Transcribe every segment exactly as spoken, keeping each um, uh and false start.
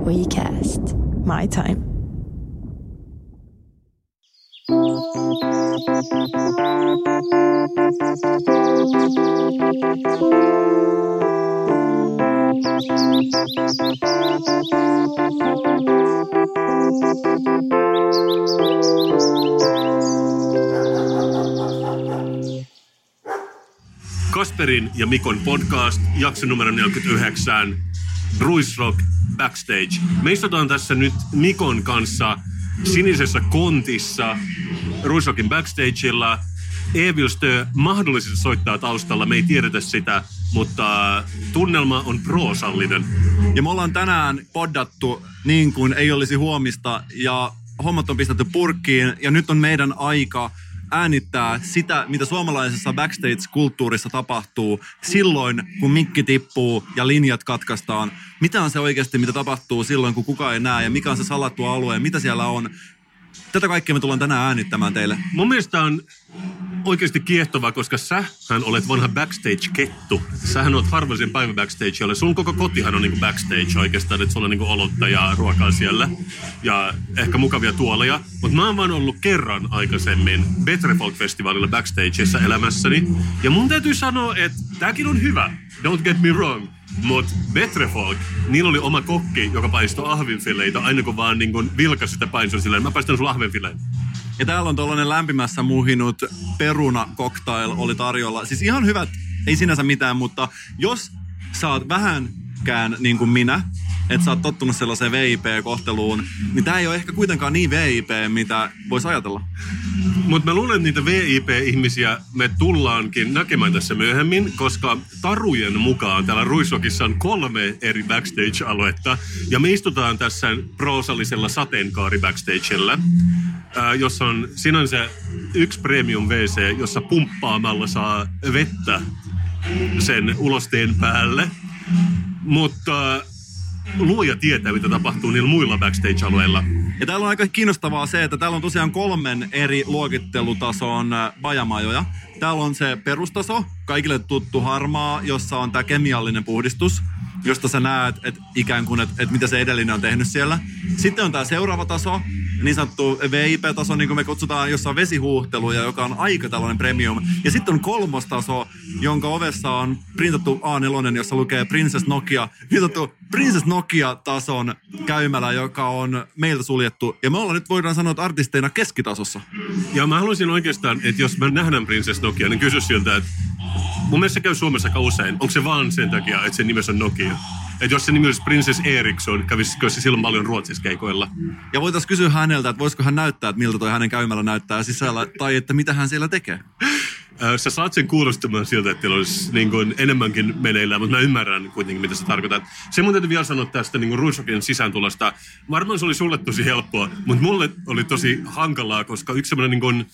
WeCast. My time. Kasperin ja Mikon podcast, jakso numero neljäkymmentäyhdeksän, Ruisrock Backstage. Me istutaan tässä nyt Mikon kanssa sinisessä kontissa Ruisrockin backstageilla. Evilstö mahdollisesti soittaa taustalla, me ei tiedetä sitä, mutta tunnelma on proosallinen. Ja me ollaan tänään poddattu niin kuin ei olisi huomista ja hommat on pistetty purkkiin ja nyt on meidän aika äänittää sitä, mitä suomalaisessa backstage-kulttuurissa tapahtuu silloin, kun mikki tippuu ja linjat katkaistaan. Mitä on se oikeasti, mitä tapahtuu silloin, kun kukaan ei näe ja mikä on se salattu alue ja mitä siellä on. Tätä kaikkea me tullaan tänään äänittämään teille. Mun mielestä on oikeasti kiehtovaa, koska sähän olet vanha backstage-kettu. Sähän olet harvallisen päivä backstageilla. Sun koko kotihan on niinku backstage oikeastaan, että sulla on niinku olutta ja ruokaa siellä. Ja ehkä mukavia tuoleja. Mutta mä oon vaan ollut kerran aikaisemmin Better Folk-festivaalilla backstageissa elämässäni. Ja mun täytyy sanoa, että tääkin on hyvä. Don't get me wrong. Mutta Better Folk, niillä oli oma kokki, joka paistoi ahvenfileitä, aina kun vaan niin vilkas sitä paistoi silleen, mä paistan sun ahvenfileen. Ja täällä on tollainen lämpimässä muhinut peruna cocktail oli tarjolla. Siis ihan hyvät, ei sinänsä mitään, mutta jos sä oot vähänkään niin kuin minä, että sä oot tottunut sellaiseen V I P-kohteluun, niin tää ei ole ehkä kuitenkaan niin V I P, mitä voisi ajatella. Mutta mä luulen, että niitä V I P-ihmisiä me tullaankin näkemään tässä myöhemmin, koska tarujen mukaan täällä Ruisrockissa on kolme eri backstage-aluetta, ja me istutaan tässä proosallisella sateenkaari-backstagella, ää, jossa on sinänsä yksi premium W C, jossa pumppaamalla saa vettä sen ulosteen päälle, mutta luoja tietää, mitä tapahtuu niillä muilla backstage-alueilla. Ja täällä on aika kiinnostavaa se, että täällä on tosiaan kolmen eri luokittelutason bajamajoja. Täällä on se perustaso, kaikille tuttu harmaa, jossa on tää kemiallinen puhdistus, josta sä näet, että ikään kuin, että, että mitä se edellinen on tehnyt siellä. Sitten on tää seuraava taso, niin sanottu V I P-taso, niin kuin me kutsutaan, jossa on vesihuuhteluja, joka on aika tällainen premium. Ja sitten on kolmostaso, jonka ovessa on printattu A neljä, jossa lukee Princess Nokia. Niin sanottu Princess Nokia-tason käymälä, joka on meiltä suljettu. Ja me ollaan nyt, voidaan sanoa, että artisteina keskitasossa. Ja mä haluaisin oikeastaan, että jos mä nähdään Princess Nokia, niin kysy siltä, että mun mielestä se käy Suomessa aika usein. Onko se vaan sen takia, että sen nimessä on Nokia? Että jos se nimi olisi Princess Eriksson, kävisikö se silloin paljon Ruotsissa keikoilla? Ja voitaisiin kysyä häneltä, että voisiko hän näyttää, että miltä toi hänen käymällä näyttää sisällä, tai että mitä hän siellä tekee. Sä saat sen kuulostamaan siltä, että teillä olisi niin kuin enemmänkin meneillään, mutta mä ymmärrän kuitenkin, mitä sä tarkoitat. Se mun täytyy vielä sanoa tästä niin kuin Ruisrockin sisääntulosta. Varmaan se oli sulle tosi helppoa, mutta mulle oli tosi hankalaa, koska yksi semmoinen niin kuin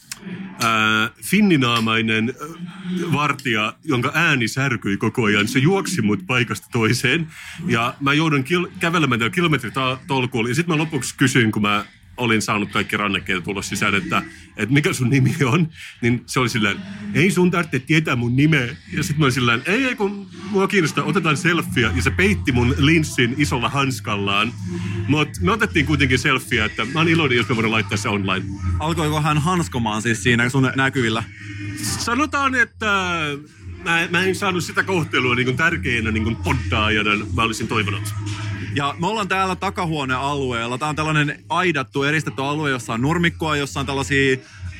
äh, finninaamainen vartija, jonka ääni särkyi koko ajan, se juoksi mut paikasta toiseen. Ja mä joudun kil- kävelemään tällä kilometritolkulla. Ja sitten mä lopuksi kysyin, kun mä olin saanut kaikki rannekkeet tulla sisään, että, että mikä sun nimi on, niin se oli silleen, ei sun tarvitse tietää mun nimeä. Ja sitten mä olin silleen, ei, ei kun mua kiinnostaa, otetaan selfie. Ja se peitti mun linssin isolla hanskallaan. Mutta me otettiin kuitenkin selfie, että mä oon iloinen, jos me voidaan laittaa se online. Alkoiko hän hanskomaan siis siinä sun näkyvillä? Sanotaan, että mä, mä en saanut sitä kohtelua niin kuin tärkeänä niin kuin poddaajana, mä olisin toivonut. Ja me ollaan täällä takahuonealueella. Tää on tällainen aidattu, eristetty alue, jossa on nurmikkoa, jossa on tällaisia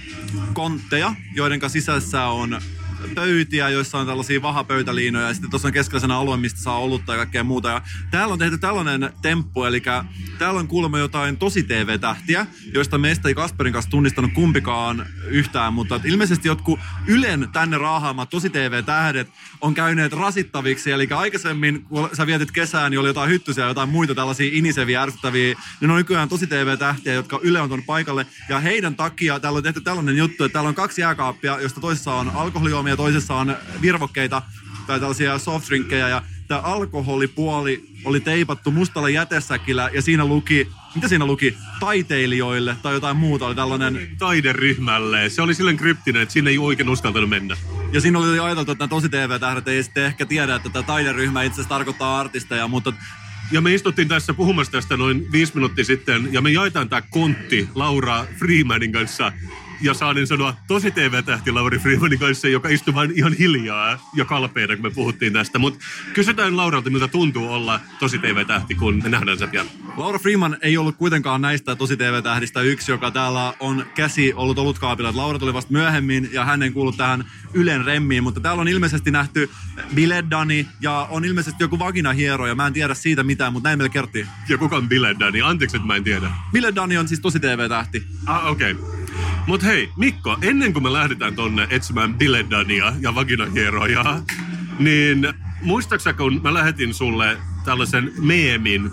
kontteja, joiden sisässä on pöytiä, joissa on tällaisia vahapöytäliinoja. Ja sitten tuossa on keskeisenä alue, mistä saa olutta ja kaikkea muuta. Ja täällä on tehty tällainen temppu, eli täällä on kuulemma jotain tosi T V-tähtiä, joista meistä ei Kasperin kanssa tunnistanut kumpikaan yhtään, mutta ilmeisesti jotkut Ylen tänne raahaamat tosi T V-tähdet on käyneet rasittaviksi. Eli aikaisemmin, kun sä vietit kesään, niin oli jotain hyttysiä ja jotain muita tällaisia iniseviä, ärsyttäviä. Ne on nykyään tosi T V-tähtiä, jotka Yle on tuonut paikalle. Ja heidän takia täällä on tehty tällainen juttu, että täällä on kaksi jääkaappia, josta toisessa on alkoholijuomia ja toisessa on virvokkeita tai tällaisia softdrinkkejä. Ja tämä alkoholipuoli oli teipattu mustalla jätesäkillä ja siinä luki, mitä siinä luki? Taiteilijoille tai jotain muuta. Oli tällainen taideryhmälle. Se oli silleen kryptinen, että sinne ei oikein uskaltanut mennä. Ja siinä oli ajateltu, että nämä tosi T V-tähdet ei sitten ehkä tiedä, että tämä taideryhmä itse asiassa tarkoittaa artisteja, mutta Ja me istuttiin tässä puhumassa tästä noin viisi minuuttia sitten, ja me jaetaan tää kontti Laura Freemanin kanssa. Ja saanin sanoa tosi T V-tähti Lauri Freemanin kanssa, joka istui vain ihan hiljaa ja kalpeena, kun me puhuttiin tästä. Mutta kysytään Lauralta, miltä tuntuu olla tosi T V-tähti, kun me nähdään se pian. Laura Freeman ei ollut kuitenkaan näistä tosi T V-tähdistä yksi, joka täällä on käsi ollut olutkaapilla. Laura tuli vasta myöhemmin ja hän ei kuulu tähän Ylen remmiin, mutta täällä on ilmeisesti nähty Bileddani ja on ilmeisesti joku vaginahieroja. Mä en tiedä siitä mitään, mutta näin meille kerttiin. Ja kuka on Bileddani? Anteeksi, että mä en tiedä. Bileddani on siis tosi T V-tähti. Ah, okei. Okay. Mut hei, Mikko, ennen kuin me lähdetään tonne etsimään Bileddania ja vaginahieroja, niin muistaaksä, kun mä lähetin sulle tällaisen meemin,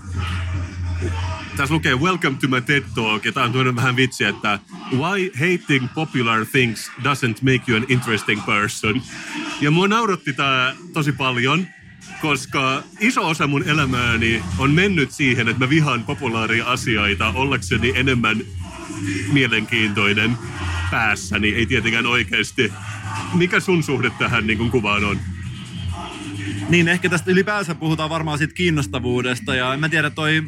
tässä lukee Welcome to my TED Talk, ja tää on tuonut vähän vitsi, että Why hating popular things doesn't make you an interesting person. Ja mua nauratti tää tosi paljon, koska iso osa mun elämääni on mennyt siihen, että mä vihaan populaaria asioita ollakseni enemmän mielenkiintoinen päässäni, ei tietenkään oikeasti. Mikä sun suhde tähän niin kuin kuvaan on? Niin, ehkä tästä ylipäänsä puhutaan varmaan siitä kiinnostavuudesta ja en mä tiedä toi...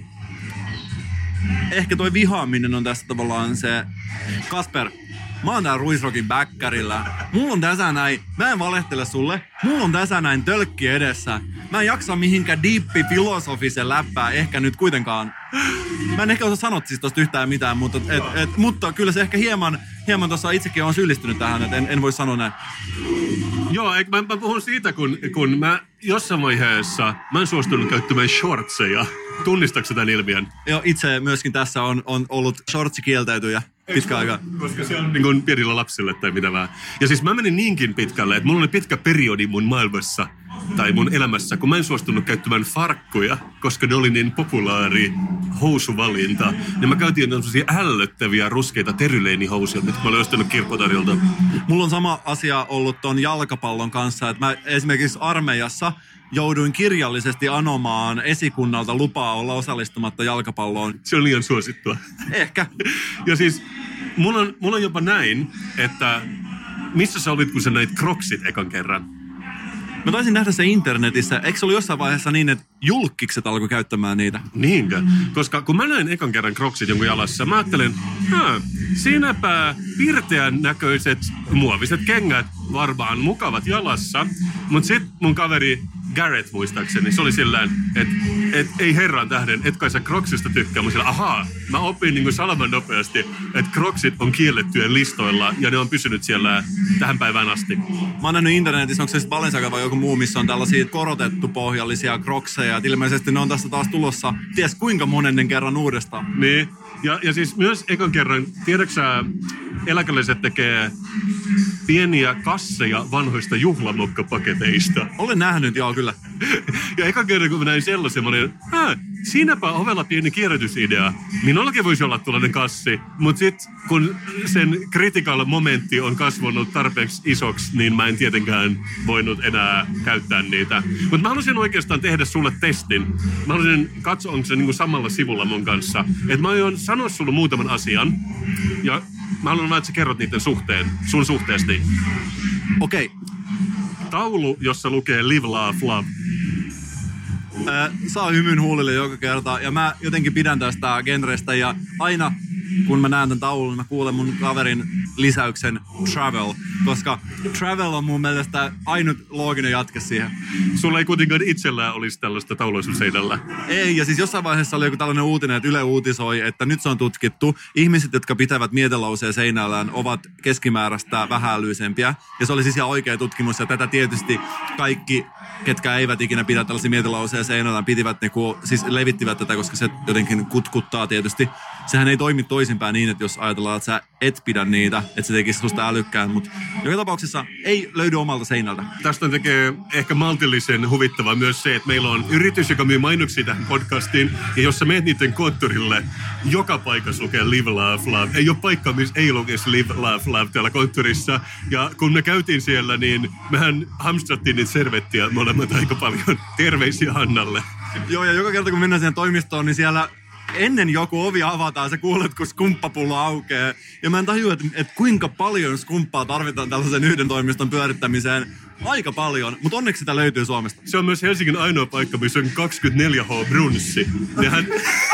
Ehkä toi vihaaminen on tässä tavallaan se... Kasper, mä oon täällä Ruisrockin bäkkärillä. Mulla on tässä näin, mä en valehtele sulle, mulla on tässä näin tölkki edessä. Mä en jaksa mihinkään diippi filosofisen läppää ehkä nyt kuitenkaan. Mä en ehkä osaa sanoa siis tosta yhtään mitään, mutta, et, et, mutta kyllä se ehkä hieman, hieman tossa itsekin on syyllistynyt tähän, että en, en voi sanoa näin. Joo, eik, mä, mä puhun siitä, kun, kun mä jossain vaiheessa, mä en suostunut käyttämään shortseja. Tunnistatko tämän ilmiön? Joo, itse myöskin tässä on, on ollut shortsikieltäytyjä pitkä aika. Koska se on niin kuin pienillä lapsille tai mitä vaan. Ja siis mä menin niinkin pitkälle, että mulla oli pitkä periodi mun maailmassa tai mun elämässä, kun mä en suostunut käyttämään farkkuja, koska ne oli niin populaari housuvalinta. Ja mä käytin tämmöisiä ällöttäviä ruskeita teryleenihousuja, mitkä mä olin ostanut kirppotarjolta. Mulla on sama asia ollut ton jalkapallon kanssa, että mä esimerkiksi armeijassa jouduin kirjallisesti anomaan esikunnalta lupaa olla osallistumatta jalkapalloon. Se on liian suosittua. Ehkä. Ja siis mulla on, mulla on jopa näin, että missä sä olit, kun sä näit Crocsit ekan kerran? Mä taisin nähdä se internetissä. Eikö se ollut jossain vaiheessa niin, että julkkikset alkoi käyttämään niitä? Niinkö? Koska kun mä näin ekan kerran Crocsit jonkun jalassa, mä ajattelin, siinäpä pirteän näköiset muoviset kengät, varmaan mukavat jalassa. Mut sit mun kaveri Garrett muistaakseni, se oli sillään, että et, ei herran tähden, et kai sä Crocsista tykkää. Mä sillä, ahaa, mä opin niin kuin salaman nopeasti, että Crocsit on kiellettyjen listoilla ja ne on pysynyt siellä tähän päivään asti. Mä oon nähnyt internetissä, onko se sitten Balenciaga vai joku muu, missä on tällaisia korotettu pohjallisia Crocseja. Et ilmeisesti ne on tästä taas tulossa, ties kuinka monennen kerran uudestaan. Niin, ja, ja siis myös ekan kerran, tiedätkö sä, eläkeläiset tekee pieniä kasseja vanhoista juhlamokkapaketeista. Olen nähnyt, joo kyllä. Ja ekan kerran, kun mä näin sellaisen, mä olin, äh, siinäpä ovella pieni kierrätysidea. Minullakin voisi olla tällainen kassi. Mutta sitten kun sen critical momentti on kasvanut tarpeeksi isoksi, niin mä en tietenkään voinut enää käyttää niitä. Mutta mä haluaisin oikeastaan tehdä sulle testin. Mä haluaisin katsoa, onko se niinku samalla sivulla mun kanssa. Että mä aion sanoa sulle muutaman asian. Ja mä haluan vaan, että sä kerrot niiden suhteen, sun suhteesti. Okei. Okay. Taulu, jossa lukee Live, Laugh, Love. Äh, saa hymyn huulille joka kerta. Ja mä jotenkin pidän tästä genrestä. Ja aina kun mä näen tämän taulun, mä kuulen mun kaverin lisäyksen travel. Koska travel on mun mielestä ainut looginen jatke siihen. Sulla ei kuitenkaan itsellään olisi tällaista taulua sun seinällä. Ei, ja siis jossain vaiheessa oli joku tällainen uutinen, että Yle uutisoi, että nyt se on tutkittu. Ihmiset, jotka pitävät mietelauseen seinällään, ovat keskimääräistä vähäälyisempiä. Ja se oli siis ihan oikea tutkimus, ja tätä tietysti kaikki, ketkä eivät ikinä pidä tällaisia mietelauseen seinällään, pitivät ne, kun, siis levittivät tätä, koska se jotenkin kutkuttaa tietysti. Sehän ei toimi toisinpäin niin, että jos ajatellaan, että sä et pidä niitä, että se tekisi susta älykkään, mutta joka tapauksessa ei löydy omalta seinältä. Tästä tekee ehkä maltillisen huvittavaa myös se, että meillä on yritys, joka myy mainoksia tähän podcastiin, ja jos sä meet niiden konttorille, joka paikassa lukee Live, Laugh, Love. Ei ole paikkaa, missä ei lukisi Live, Laugh, Love täällä konttorissa. Ja kun me käytiin siellä, niin mehän hamstrattiin niitä servettiä molemmat aika paljon. Terveisiä Hannalle. Joo, ja joka kerta kun mennään siihen toimistoon, niin siellä ennen joku ovi avataan, sä kuulet, kun skumppapullo aukeaa. Ja mä en tajua, että, että kuinka paljon skumppaa tarvitaan tällaisen yhden toimiston pyörittämiseen. aika paljon, mutta onneksi sitä löytyy Suomesta. Se on myös Helsingin ainoa paikka, missä on kaksikymmentäneljä H brunssi. Nehän...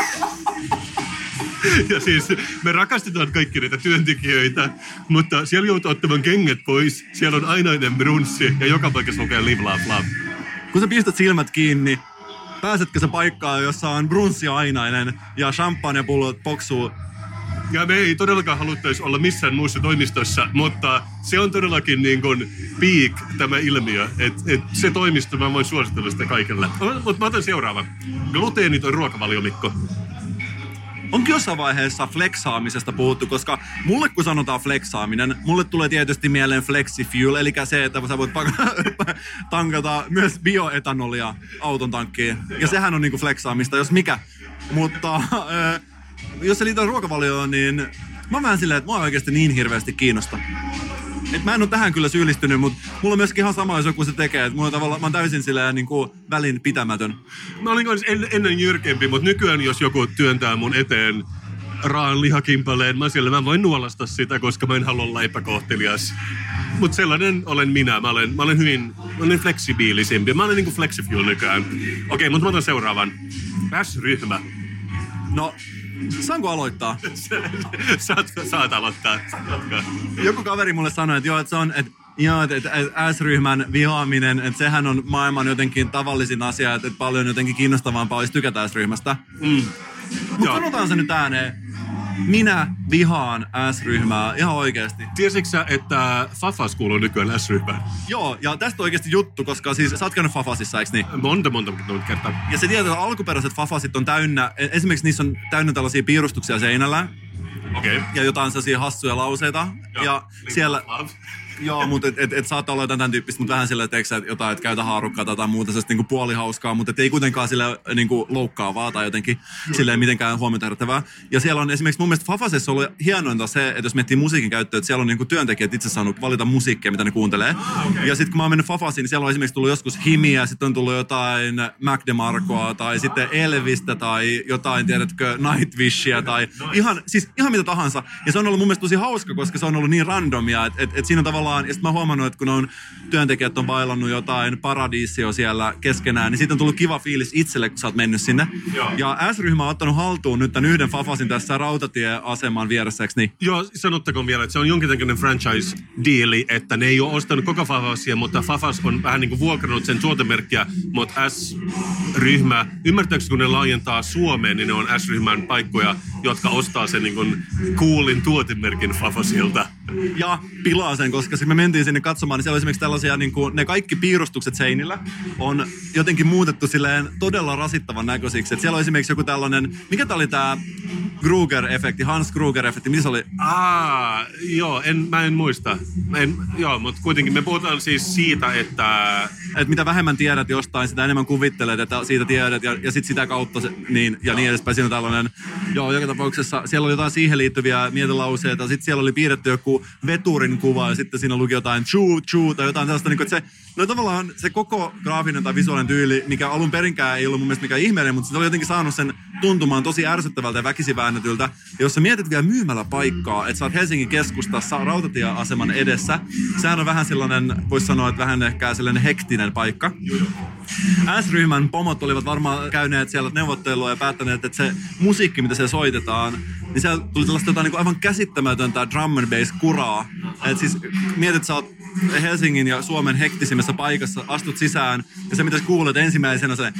Ja siis me rakastetaan kaikki näitä työntekijöitä, mutta siellä joutuu ottamaan kengät pois. Siellä on ainainen brunssi ja joka paikassa lukee live, love, love. Kun sä pistät silmät kiinni, pääsetkö sä paikkaan, jossa on brunssi ainainen ja champagnepullot poksuu? Ja me ei todellakaan haluttaisi olla missään muussa toimistossa, mutta se on todellakin niin kuin peak tämä ilmiö. Että et se toimisto, mä voin suositella sitä kaikille. Mutta mä otan seuraavan. Gluteeniton ruokavalio, Mikko. Onkin jossain vaiheessa flexaamisesta puhuttu, koska mulle kun sanotaan flexaaminen, mulle tulee tietysti mieleen flexifuel, eli se, että sä voit tankata myös bioetanolia auton tankkiin. Ja sehän on niinku flexaamista, jos mikä. Mutta äh, jos se liittyy ruokavalioon, niin mä oon vähän silleen, että mua oikeasti niin hirveästi kiinnosta. Et mä en ole tähän kyllä syyllistynyt, mutta mulla on myöskin ihan sama, jos joku se tekee. Et mulla on tavallaan, mä oon täysin silleen niin kuin välin pitämätön. Mä olin en, ennen jyrkempi, mutta nykyään jos joku työntää mun eteen raan lihakimpaleen, mä siellä mä voin nuolasta sitä, koska mä en halua olla epäkohtelias. Mutta sellainen olen minä. Mä olen, mä olen hyvin mä olen fleksibiilisempi. Mä olen niinku flexifuel nykyään. Okei, mutta mä otan seuraavan. S-ryhmä. No, saanko aloittaa? saat, saat aloittaa. Joku kaveri mulle sanoi, että joo, että se on, että joo, että, että S-ryhmän vihaaminen, että sehän on maailman jotenkin tavallisin asia, että paljon jotenkin kiinnostavampaa olisi tykätä S-ryhmästä. Mm. Mutta sanotaan se nyt ääneen. Minä vihaan S-ryhmää ihan oikeasti. Tiesitkö sä, että Fafas kuuluu nykyään S-ryhmään? Joo, ja tästä on oikeasti juttu, koska siis sä oot käynyt Fafasissa, eikö niin? Monta, monta, monta kertaa. Ja se tietää, että alkuperäiset Fafasit on täynnä, esimerkiksi niissä on täynnä tällaisia piirustuksia seinällä. Okei. Okay. Ja jotain sellaisia hassuja lauseita. Joo, ja siellä... Joo, mutta et, et, et saattaa olla jotain tämän tyyppistä, mutta vähän sillä, että jotain, että käytä haarukkaa tai jotain muuta, sellaista niinku puolihauskaa, mutta ei kuitenkaan sille niinku loukkaavaa tai jotenkin silleen mitenkään huomiota herättävää. Ja siellä on esimerkiksi mun mielestä Fafasessa ollut hienointa se, että jos miettii musiikin käyttöä, että siellä on niinku työntekijät itse saanut valita musiikkia, mitä ne kuuntelee. Okay. Ja sitten kun mä oon mennyt Fafasiin, niin siellä on esimerkiksi tullut joskus Himiä, sitten on tullut jotain Mac DeMarcoa tai sitten Elvistä tai jotain, tiedätkö, Nightwishia tai ihan, siis ihan mitä tahansa. Ja se on ollut mun mielestä tosi hauska, koska se on ollut niin randomia, että et, et siinä on tavallaan. Ja sitten mä oon huomannut, että kun on työntekijät on bailannut jotain paradiisio siellä keskenään, niin siitä on tullut kiva fiilis itselle, kun sä oot mennyt sinne. Joo. Ja S-ryhmä on ottanut haltuun nyt tämän yhden Fafasin tässä rautatieaseman vieressä, eikö niin? Joo, sanottakoon vielä, että se on jonkinlainen franchise-diili, että ne ei ole ostanut koko Fafasia, mutta Fafas on vähän niin kuin vuokrannut sen tuotemerkkiä, mutta S-ryhmä, ymmärtääkseni kun ne laajentaa Suomeen, niin ne on S-ryhmän paikkoja, jotka ostaa sen niin kuin coolin tuotemerkin Fafasilta. Ja pilaa sen, koska me mentiin sinne katsomaan, niin siellä oli esimerkiksi tällaisia, niin kuin, ne kaikki piirustukset seinillä on jotenkin muutettu silleen todella rasittavan näköisiksi. Et siellä on esimerkiksi joku tällainen, mikä tää oli tää Kruger-efekti, Hans Kruger-efekti, mitä se oli? Aa, joo, en, mä en muista. En, joo, mutta kuitenkin me puhutaan siis siitä, että... Että mitä vähemmän tiedät jostain, sitä enemmän kuvittelet, että siitä tiedät ja, ja sitten sitä kautta se, niin, ja niin edespäin. Siinä on tällainen, joo, joka tapauksessa siellä oli jotain siihen liittyviä mietelauseita. Sitten siellä oli piirretty joku veturin kuva ja sitten siinä luki jotain chuu, chuu tai jotain sellaista, niin että se, no tavallaan se koko graafinen tai visuaalinen tyyli, mikä alun perinkään ei ollut mun mielestä mikään ihmeellinen, mutta se oli jotenkin saanut sen tuntumaan tosi ärsyttävältä ja väkisiväännetyltä. Ja jos sä mietit vielä myymällä paikkaa, että sä oot Helsingin keskustassa rautatieaseman edessä, sehän on vähän sellainen, voisi sanoa, että vähän ehkä sellainen hektinen paikka. S-ryhmän pomot olivat varmaan käyneet siellä neuvottelua ja päättäneet, että se musiikki, mitä siellä soitetaan, niin siellä tuli tällaista jotain niin kuin aivan käsittämätöntä drum and bass kuraa. Että siis mietit, sä oot Helsingin ja Suomen hektisimmässä paikassa, astut sisään ja se mitä sä kuulet ensimmäisenä se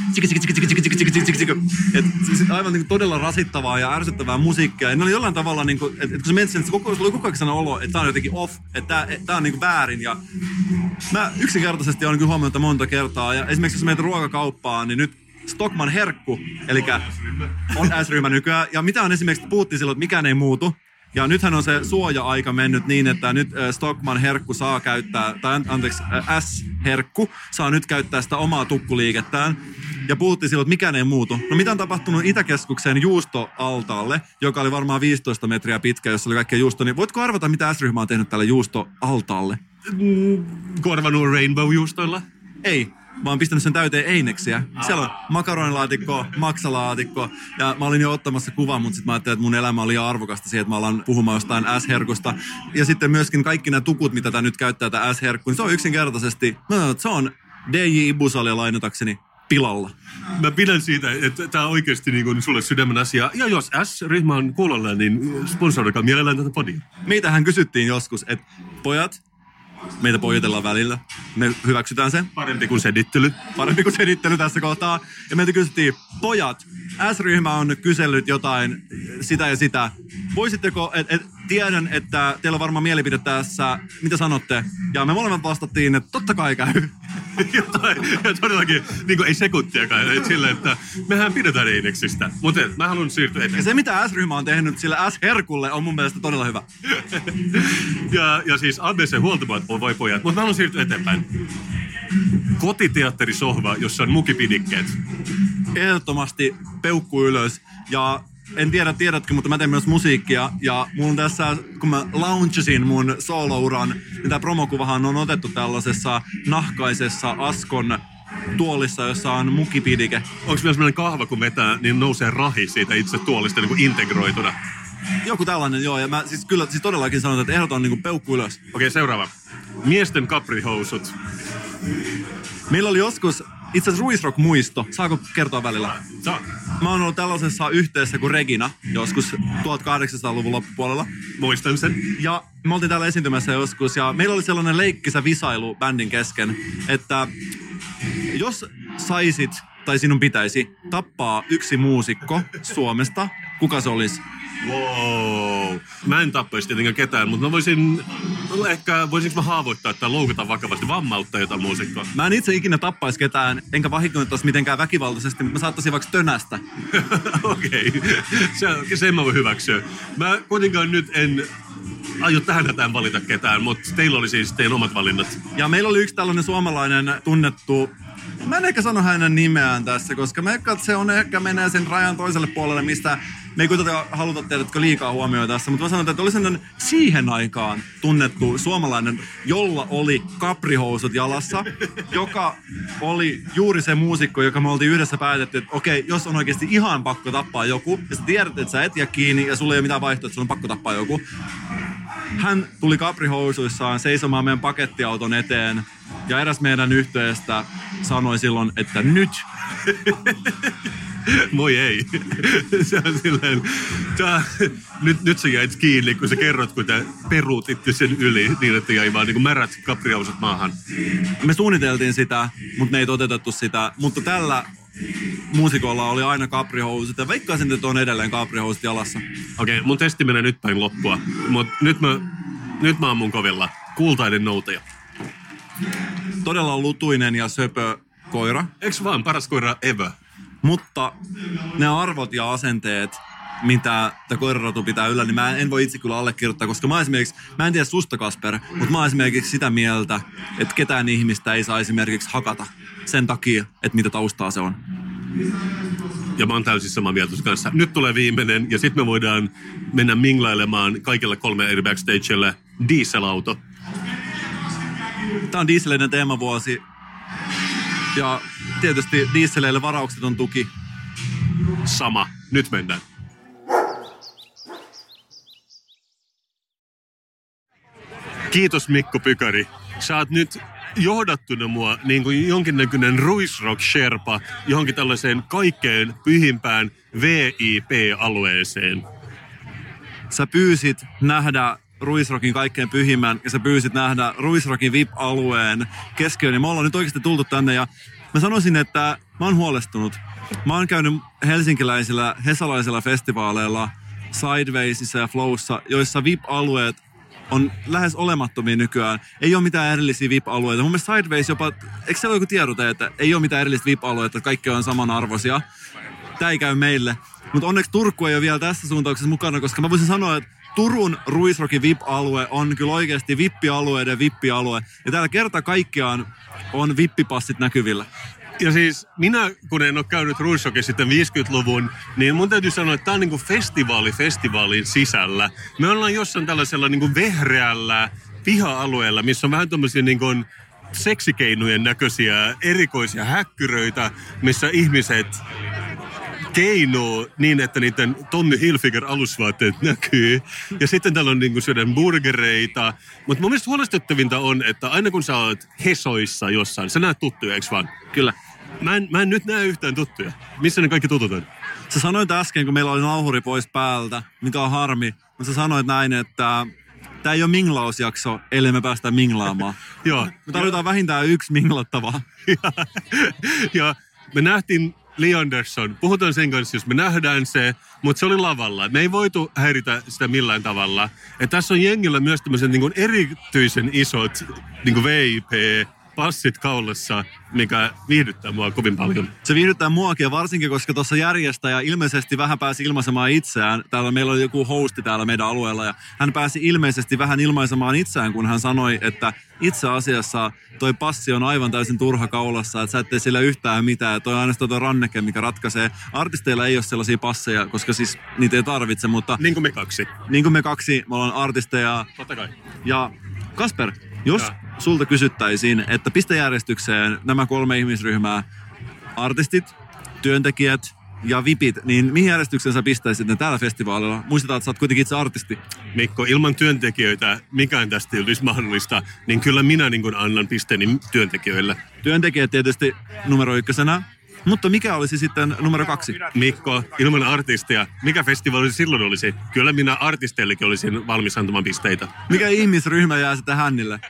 että siis aivan niin kuin todella rasittavaa ja ärsyttävää musiikkia. Ja ne oli jollain tavalla niin kuin, että kun sä mietit sen, että koko, oli koko ajan sellainen olo, että tää on jotenkin off, että tää, tää on niin kuin väärin. Ja mä yksinkertaisesti olen kyllä huomannut monta kertaa ja esimerkiksi jos menet ruokakauppaan, niin nyt Stockmann herkku, eli on S-ryhmä nykyään. Ja mitä on esimerkiksi, puhuttiin silloin, että mikään ei muutu. Ja nythän on se suoja-aika mennyt niin, että nyt Stockmann herkku saa käyttää, tai anteeksi, S-herkku saa nyt käyttää sitä omaa tukkuliikettään. Ja puhuttiin silloin, että mikään ei muutu. No mitä on tapahtunut Itäkeskuksen juustoaltaalle, joka oli varmaan viisitoista metriä pitkä, jossa oli kaikkea juusto, niin voitko arvata, mitä S-ryhmä on tehnyt tälle juustoaltaalle? Mm, korvanut Rainbow-juustoilla? Ei. mä oon pistänyt sen täyteen eineksiä. Siellä on makaronilaatikko, maksalaatikko ja mä olin jo ottamassa kuvan, mutta sitten mä ajattelin, että mun elämä oli liian arvokasta siihen, että mä alan puhumaan jostain S-herkusta. Ja sitten myöskin kaikki nämä tukut, mitä tää nyt käyttää, tää S-herkku, niin se on yksinkertaisesti, mä sanon, että se on D J Ibusalia lainatakseni pilalla. Mä pidän siitä, että tää on oikeasti niin kuin sulle sydämen asia. Ja jos S-ryhmä on kuulolla, niin sponsoroikaa mielellään tätä podia. Meitähän kysyttiin joskus, että pojat, meitä pojotellaan välillä. Me hyväksytään sen. Parempi kuin sedittely. Parempi kuin sedittely tässä kohtaa. Ja meiltä kysyttiin, pojat, S-ryhmä on kysellyt jotain, sitä ja sitä. Voisitteko, et, et, tiedän, että teillä on varmaan mielipide tässä, mitä sanotte? Ja me molemmat vastattiin, että totta kai käy. Jotain, ja todellakin, niin kuin ei sekuntiakaan, että sillä, että mehän pidetään eineksistä. Mutta mä haluan siirtyä eteenpäin. Ja se, mitä S-ryhmä on tehnyt sillä S-herkulle, on mun mielestä todella hyvä. ja, ja siis A B C-huoltomaat on voi pojat, mutta mä haluan siirtyä eteenpäin. Kotiteatterisohva, jossa on mukipidikkeet. Ehdottomasti peukku ylös. Ja en tiedä, tiedätkö, mutta mä teen myös musiikkia. Ja mulla on tässä, kun mä launchasin mun soolouran, niin tää promokuvahan on otettu tällaisessa nahkaisessa Askon tuolissa, jossa on mukipidike. Onko vielä sellainen kahva, kun vetää, niin nousee rahi siitä itse tuolista niin kuin integroituna? Joku tällainen, joo. Ja mä siis kyllä siis todellakin sanon, että ehdoton niin kuin peukku ylös. Okei, okay, seuraava. Miesten kaprihousut. Meillä oli joskus itse asiassa Ruisrock-muisto. Saako kertoa välillä? Saa. Mä oon ollut tällaisessa yhteydessä kuin Regina joskus tuhatkahdeksansataaluvun loppupuolella. Muistan sen. Ja me oltiin täällä esiintymässä joskus ja meillä oli sellainen leikkisä visailu bändin kesken, että jos saisit tai sinun pitäisi tappaa yksi muusikko Suomesta, kuka se olisi? Wow. Mä en tappaisi tietenkään ketään, mutta mä voisin, ehkä voisinko mä haavoittaa tai loukata vakavasti, vammauttaa jotain muusikkoa. Mä en itse ikinä tappaisi ketään, enkä vahingoittaisi mitenkään väkivaltaisesti, mutta mä saattaisin vaikka tönästä. Okei, okay. se, sen mä voin hyväksyä. Mä kuitenkaan nyt en aio tähän hätään valita ketään, mutta teillä oli siis teidän omat valinnat. Ja meillä oli yksi tällainen suomalainen tunnettu, mä en ehkä sano hänen nimeään tässä, koska mä ehkä, se on ehkä menee sen rajan toiselle puolelle, mistä me ei kuitenkaan haluta tehdä liikaa huomioon tässä, mutta mä sanon, että oli sellainen siihen aikaan tunnettu suomalainen, jolla oli kaprihousut jalassa, joka oli juuri se muusikko, joka me oltiin yhdessä päätetty, että okei, jos on oikeasti ihan pakko tappaa joku, ja sä tiedät, että sä et jää kiinni, ja sulla ei ole mitään vaihtoehtoa, että sulla on pakko tappaa joku. Hän tuli kaprihousuissaan seisomaan meidän pakettiauton eteen, ja eräs meidän yhteydestä sanoi silloin, että nyt. Moi ei. Se on silleen, tää, nyt, nyt sä jäit kiinni, kun sä kerrot, kun te peruutitte sen yli, niin että jäi vaan niin märät kaprihousut maahan. Me suunniteltiin sitä, mutta me ei toteutettu sitä, mutta tällä muusikolla oli aina kaprihousut, ja veikkaisin, että on edelleen kaprihousut jalassa. Okei, okay, mun testi menee nyt päin loppua, mutta nyt mä, nyt mä oon mun kovilla. Kultainen noutaja. Todella lutuinen ja söpö koira. Eiks vaan paras koira ever? Mutta ne arvot ja asenteet, mitä tämä koirarotu pitää yllä, niin mä en voi itse kyllä allekirjoittaa, koska mä esimerkiksi, mä en tiedä susta Kasper, mutta mä oon esimerkiksi sitä mieltä, että ketään ihmistä ei saa esimerkiksi hakata sen takia, että mitä taustaa se on. Ja mä oon täysin samaa mieltä kanssa. Nyt tulee viimeinen, ja sitten me voidaan mennä minglailemaan kaikilla kolme eri backstagelle dieselauto. Tää on dieseleiden teemavuosi. Ja tietysti dieseleille varaukseton tuki. Sama. Nyt mennään. Kiitos Mikko Pykäri. Sä oot nyt johdattuna mua niin kuin jonkinnäköinen Ruisrock-sherpa johonkin tällaiseen kaikkein pyhimpään V I P-alueeseen. Sä pyysit nähdä Ruisrockin kaikkein pyhimmän ja sä pyysit nähdä Ruisrockin V I P-alueen keskiöön. Ja me ollaan nyt oikeasti tultu tänne ja mä sanoisin, että mä oon huolestunut. Mä oon käynyt helsinkiläisillä hesalaisilla festivaaleilla Sidewaysissa ja Flowssa, joissa V I P-alueet on lähes olemattomia nykyään. Ei ole mitään erillisiä V I P-alueita. Mun mielestä Sideways jopa, eikö siellä ole joku tiedote, että ei ole mitään erillistä V I P-alueita, että kaikki on samanarvoisia. Tää ei käy meille. Mutta onneksi Turku ei ole vielä tässä suuntauksessa mukana, koska mä voisin sanoa, että Turun Ruisrockin V I P-alue on kyllä oikeasti vippialueiden vippialue. Ja täällä kerta kaikkiaan on vippipassit näkyvillä. Ja siis minä, kun en ole käynyt Ruisrockissa sitten viisikymmentäluvun, niin mun täytyy sanoa, että tää on niinku festivaali festivaalin sisällä. Me ollaan jossain tällaisella niinku vehreällä piha-alueella, missä on vähän tommosia niinku seksikeinojen näköisiä erikoisia häkkyröitä, missä ihmiset keinoo niin, että niiden Tommy Hilfiger alusvaatteet näkyy. Ja sitten täällä on niinku syödään burgereita. Mutta mun mielestä huolestuttavinta on, että aina kun sä oot Hesoissa jossain, sä näet tuttuja, eikö vaan? Kyllä. Mä en, mä en nyt näe yhtään tuttuja. Missä ne kaikki tutut on? Sä sanoit äsken, kun meillä oli nauhuri pois päältä, mikä on harmi, mutta sä sanoit näin, että tää ei ole minglausjakso, ellei me päästä minglaamaan. Joo. Me tarvitaan vähintään yksi minglattavaa. ja, ja me nähtiin Lee Anderson. Puhutaan sen kanssa, jos me nähdään se, mutta se oli lavalla. Me ei voitu häiritä sitä millään tavalla. Et tässä on jengillä myös tämmöisen niin kuin erityisen isot niin kuin V I P-passit kaulassa, mikä viihdyttää mua kovin paljon. Se viihdyttää muakin ja varsinkin, koska tuossa järjestäjä ilmeisesti vähän pääsi ilmaisemaan itseään. Täällä meillä oli joku hosti täällä meidän alueella ja hän pääsi ilmeisesti vähän ilmaisemaan itseään, kun hän sanoi, että itse asiassa toi passi on aivan täysin turha kaulassa, että sä et tee sillä yhtään mitään. Ja toi on aina toi ranneke, mikä ratkaisee. Artisteilla ei ole sellaisia passeja, koska siis niitä ei tarvitse, mutta... Niin kuin me kaksi. Niin kuin me kaksi, me ollaan artisteja. Totta kai. Ja Kasper, jos ja. sulta kysyttäisiin, että pistä järjestykseen nämä kolme ihmisryhmää, artistit, työntekijät ja vipit, niin mihin järjestykseen sä pistäisit ne täällä festivaalilla? Muistetaan, että sä oot kuitenkin itse artisti. Mikko, ilman työntekijöitä mikään tästä ei olisi mahdollista, niin kyllä minä niin kuin annan pisteeni työntekijöille. Työntekijät tietysti numero ykkösenä, mutta mikä olisi sitten numero kaksi? Mikko, ilman artistia, mikä festivaali silloin olisi? Kyllä minä artisteillekin olisin valmis antamaan pisteitä. Mikä ihmisryhmä jää sitten hännille?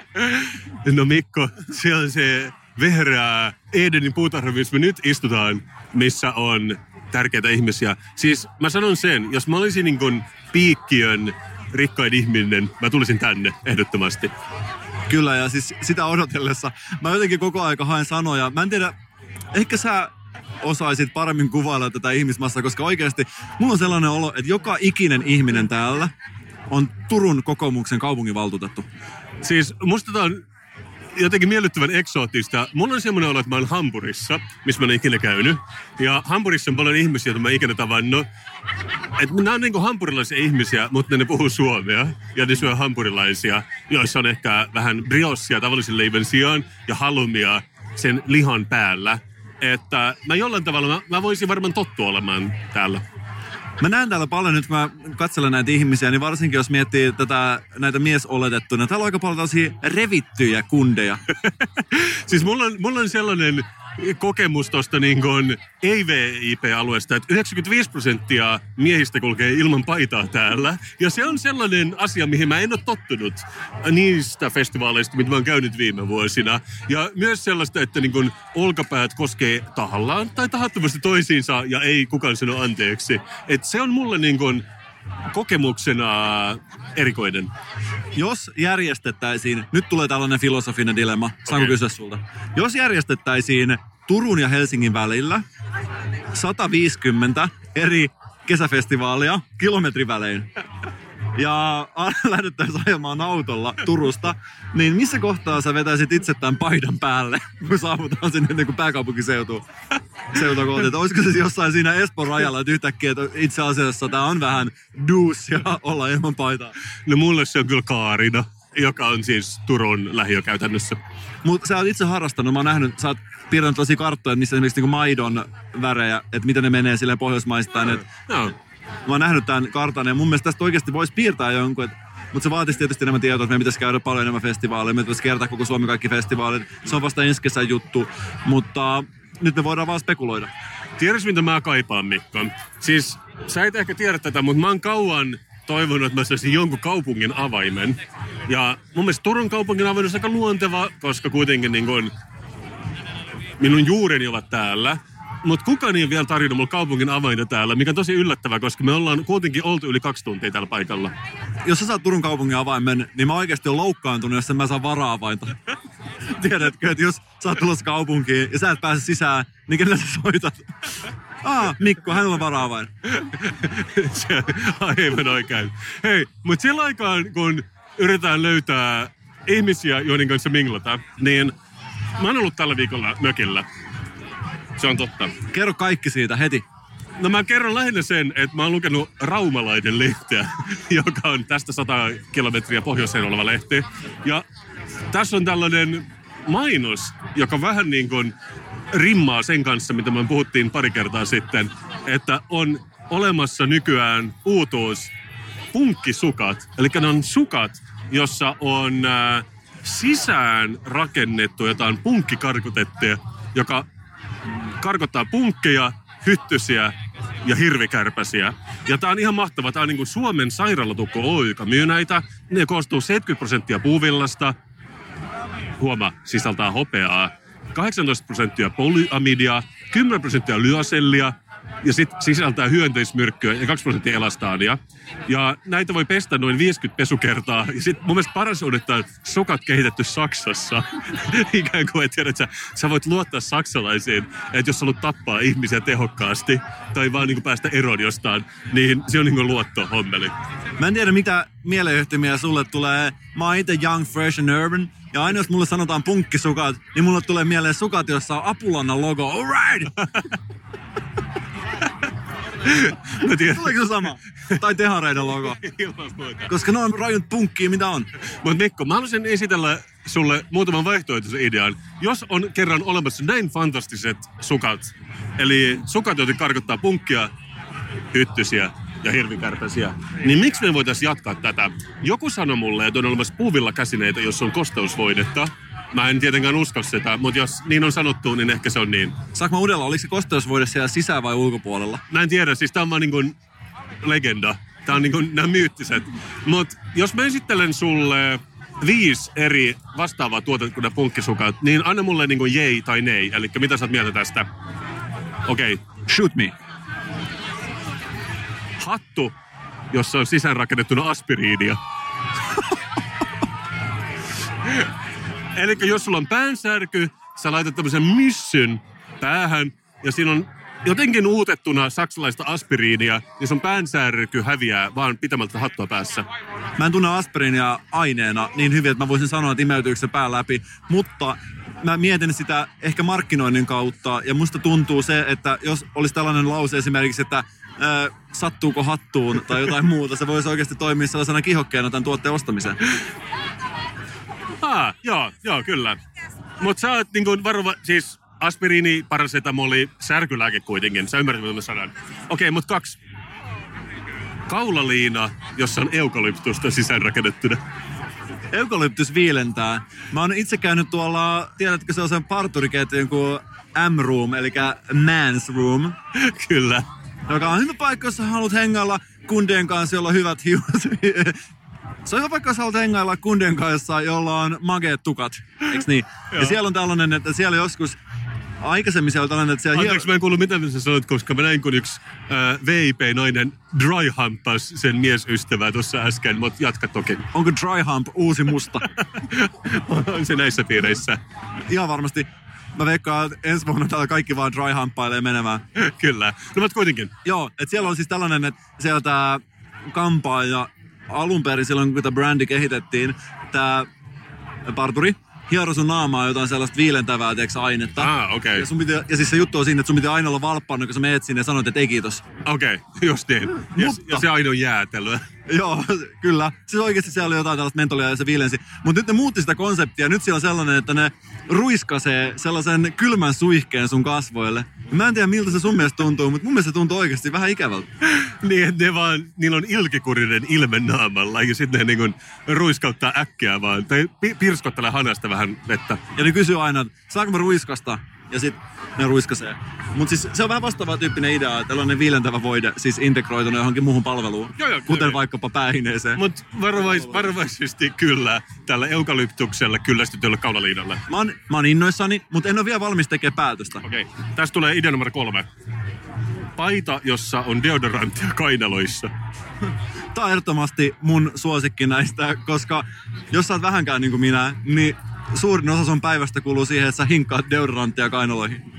No Mikko, siellä on se vehreä Edenin puutarha, missä me nyt istutaan, missä on tärkeitä ihmisiä. Siis mä sanon sen, jos mä olisin niin kuin piikkiön rikkain ihminen, mä tulisin tänne ehdottomasti. Kyllä, ja siis sitä odotellessa mä jotenkin koko aika haen sanoja. Mä en tiedä, ehkä sä osaisit paremmin kuvailla tätä ihmismassaa, koska oikeasti mulla on sellainen olo, että joka ikinen ihminen täällä on Turun kokoomuksen kaupunginvaltuutettu. Siis musta tää on jotenkin miellyttävän eksoottista. Mulla on semmoinen olo, että mä oon Hampurissa, missä mä en ikinä käynyt. Ja Hampurissa on paljon ihmisiä, joita mä en ikinä tavannut. Että nämä on niinku hampurilaisia ihmisiä, mutta ne puhuu suomea. Ja ne syö hampurilaisia, joissa on ehkä vähän briossia tavallisen leivän sijaan ja halumia sen lihan päällä. Että mä jollain tavalla, mä, mä voisin varmaan tottua olemaan täällä. Mä näen täällä paljon nyt, kun mä katselen näitä ihmisiä, niin varsinkin jos miettii tätä, näitä miesoletettuja, täällä on aika paljon tällaisia revittyjä kundeja. Siis mulla on, mulla on sellainen kokemus tuosta niin kuin ei-V I P-alueesta, että yhdeksänkymmentäviisi prosenttia miehistä kulkee ilman paitaa täällä. Ja se on sellainen asia, mihin mä en ole tottunut niistä festivaaleista, mitä mä oon käynyt viime vuosina. Ja myös sellaista, että niin kuin olkapäät koskee tahallaan tai tahattomasti toisiinsa ja ei kukaan sano anteeksi. Että se on mulle niin kuin kokemuksena erikoinen. Jos järjestettäisiin, nyt tulee tällainen filosofinen dilemma, saanko okay. kysyä sulta? Jos järjestettäisiin Turun ja Helsingin välillä sata viisikymmentä eri kesäfestivaalia kilometrivälein ja lähdettäisiin ajamaan autolla Turusta, niin missä kohtaa sä vetäisit itse tämän paidan päälle, kun saavutaan sinne niin kuin pääkaupunkiseutuun? Seutukohti. Olisiko se jossain siinä Espoon rajalla, että yhtäkkiä että itse asiassa tää on vähän duusia olla ilman paitaa? No mulle se on kyllä Kaarina, joka on siis Turun lähiö käytännössä. Mutta sä oot itse harrastanut, mä oon nähnyt, sä oot piirtänyt tosi karttoja, missä esimerkiksi niin maidon värejä, että miten ne menee silleen pohjoismaistaan. Et no. Mä oon nähnyt tämän kartan ja mun mielestä tästä oikeasti voisi piirtää jonkun, et, mutta se vaatisi tietysti enemmän tietoa, että meidän pitäisi käydä paljon enemmän festivaaleja, meidän pitäisi kertaa koko Suomi kaikki festivaalit. Se on vasta ensi kesän juttu, mutta nyt me voidaan vaan spekuloida. Tiedätkö, mitä mä kaipaan, Mikko? Siis sä et ehkä tiedä tätä, mutta mä oon kauan toivonut, että mä saisin jonkun kaupungin avaimen. Ja mun mielestä Turun kaupungin avain on aika luonteva, koska kuitenkin niin kun minun juureni ovat täällä. Mutta kukaan ei vielä tarjonnut mulle kaupungin avainta täällä, mikä on tosi yllättävää, koska me ollaan kuitenkin oltu yli kaksi tuntia täällä paikalla. Jos sä saat Turun kaupungin avaimen, niin mä oikeasti oon loukkaantunut, jos en mä saa vara-avainta. Tiedätkö, että jos sä oot tulossa kaupunkiin ja sä et pääse sisään, niin kenellä sä soitat? Ah, Mikko, hänellä on vara-avain. Se aivan oikein. Hei, mutta sillä aikaan, kun yritetään löytää ihmisiä, joiden kanssa minglata, niin mä oon ollut tällä viikolla mökillä. Se on totta. Kerro kaikki siitä heti. No mä kerron lähinnä sen, että mä oon lukenut Raumalainen lehteä, joka on tästä sata kilometriä pohjoiseen oleva lehti. Ja tässä on tällainen mainos, joka vähän niin kuin rimmaa sen kanssa, mitä me puhuttiin pari kertaa sitten, että on olemassa nykyään uutuus punkkisukat. Eli ne on sukat, jossa on äh, sisään rakennettu jotain punkkikarkutettia, joka karkottaa punkkeja, hyttysiä ja hirvikärpäsiä. Ja tää on ihan mahtava. Tää on niinku Suomen Sairaalatukko Oy, joka myy näitä. Ne koostuu seitsemänkymmentä prosenttia puuvillasta. Huoma, sisältää hopeaa. kahdeksantoista prosenttia polyamidia, kymmenen prosenttia lyasellia ja sitten sisältää hyönteismyrkkyä ja kaksi prosenttia elastaania. Ja näitä voi pestä noin viisikymmentä pesukertaa. Ja sitten mun mielestä paras on, että on sokat kehitetty Saksassa. Ikään kuin, että tiedät, sä, sä voit luottaa saksalaisiin, että jos sä haluat tappaa ihmisiä tehokkaasti tai vaan niin kuin päästä eroon jostain, niin se on niin kuin luottohommeli. Mä en tiedä, mitä mieleyhtymiä sulle tulee. Mä oon itse young, fresh and urban. Ja aina jos mulle sanotaan punkkisukat, niin mulle tulee mieleen sukat, jossa on Apulannan logo. Alright! Tuleeko se sama? Tai Tehareiden logo? Koska ne on rajut punkkia, mitä on. Mutta Mikko, mä haluaisin esitellä sulle muutaman vaihtoehtoisen idean. Jos on kerran olemassa näin fantastiset sukat, eli sukat, joita karkottaa punkkia, hyttysiä ja hirvikärpäsiä, niin miksi me voitaisiin jatkaa tätä? Joku sanoi mulle, että on olemassa puuvilla käsineitä, jos on kosteusvoidetta. Mä en tietenkään usko sitä, mutta jos niin on sanottu, niin ehkä se on niin. Saanko mä udella, oliko se kosteusvoide siellä sisään vai ulkopuolella? Mä en tiedä, siis tää on vaan niin kuin legenda. Tää on niin kuin nämä myyttiset. Mut jos mä esittelen sulle viisi eri vastaavaa tuotetta kuin nämä punkkisukat, niin anna mulle niin kuin jei tai nei. Eli mitä sä oot mieltä tästä? Okei. Okay. Shoot me. Hattu, jossa on sisäänrakennettuna aspiriinia. Eli jos sulla on päänsärky, sä laitat tämmöisen myssyn päähän ja siinä on jotenkin uutettuna saksalaista aspiriinia, niin sun päänsärky häviää vaan pitämältä hattua päässä. Mä en tunne aspiriinia aineena niin hyvin, että mä voisin sanoa, että imeytyykö se pää läpi, mutta mä mietin sitä ehkä markkinoinnin kautta ja musta tuntuu se, että jos olisi tällainen lause esimerkiksi, että Äh, sattuuko hattuun tai jotain muuta, se voisi oikeasti toimia sellaisena kihokkeena tämän tuotteen ostamiseen. Ah, joo, joo, kyllä. Mutta sä oot niinku varova, siis aspiriini, parasetamoli, särkylääke kuitenkin. Sä ymmärrät, mitä mä sanon. Okei, okay, mut kaksi. Kaulaliina, jossa on eukalyptusta sisäänrakennettuna. Eukalyptus viilentää. Mä oon itse käynyt tuolla, tiedätkö se on sen parturiketjun kuin M-Room, eli Man's Room. Kyllä. Joka on hyvä paikka, jos sä haluat hengailla kundien kanssa, jolla on hyvät hiut. Se on hyvä paikka, jos haluat hengailla kundien kanssa, jolla on mageet tukat. Eiks niin? Ja siellä on tällainen, että siellä joskus aikaisemmin siellä on tällainen, että siellä... Anteeksi, hieno... mä en kuullut, mitä sä sanoit, koska mä näin, kun yksi äh, V I P-nainen dry humpas sen miesystävää tuossa äsken, mutta jatka toki. Onko dry hump uusi musta? On se näissä piireissä. Ihan varmasti. Mä veikkaan, että ensi vuonna täällä kaikki vaan dry humppailee menemään. Kyllä. No mutta kuitenkin. Joo, että siellä on siis tällainen, että siellä tää kampaaja alun perin silloin, kun tämä brändi kehitettiin, tää parturi hiero sun naamaa jotain sellaista viilentävää teeksi ainetta. Ah, okei. Okay. Ja, ja siis se juttu on siinä, että sun pitää aina olla valppaana, kun sä meet sinne ja sanot, että ei kiitos. Okei, okay, just niin. Ja, Mutta... ja se aina on jäätelöä. Joo, kyllä. Siis oikeasti siellä oli jotain tällaista mentolia ja se viilensi. Mutta nyt ne muutti sitä konseptia. Nyt siellä on sellainen, että ne ruiskasee sellaisen kylmän suihkeen sun kasvoille. Mä en tiedä, miltä se sun mielestä tuntuu, mutta mun mielestä se tuntuu oikeasti vähän ikävältä. Niin, että ne vaan, niillä on ilkikurinen ilme naamalla ja sitten ne niin kuin ruiskauttaa äkkiä vaan. Tai pi- pirskottelee hanasta vähän vettä. Ja ne kysyy aina, että saanko mä ruiskasta? Ja sit ne ruiskasee. Mutta siis se on vähän vastaava tyyppinen idea, että tällainen viilentävä voide siis integroitunut johonkin muuhun palveluun. Joo, joo, kuten joo. Vaikkapa päähineeseen. Mutta varovais, varovaisesti kyllä tällä eukalyptuksella kyllästytyllä kaulaliinalla. Mä oon, mä oon innoissani, mutta en ole vielä valmis tekemään päätöstä. Okei, okay. Tästä tulee idea numero kolme. Paita, jossa on deodoranttia kainaloissa. Tää on ehdottomasti mun suosikki näistä, koska jos sä oot vähänkään niin kuin minä, niin suurin osa sun päivästä kuluu siihen, että sä hinkkaat deodoranttia kainaloihin.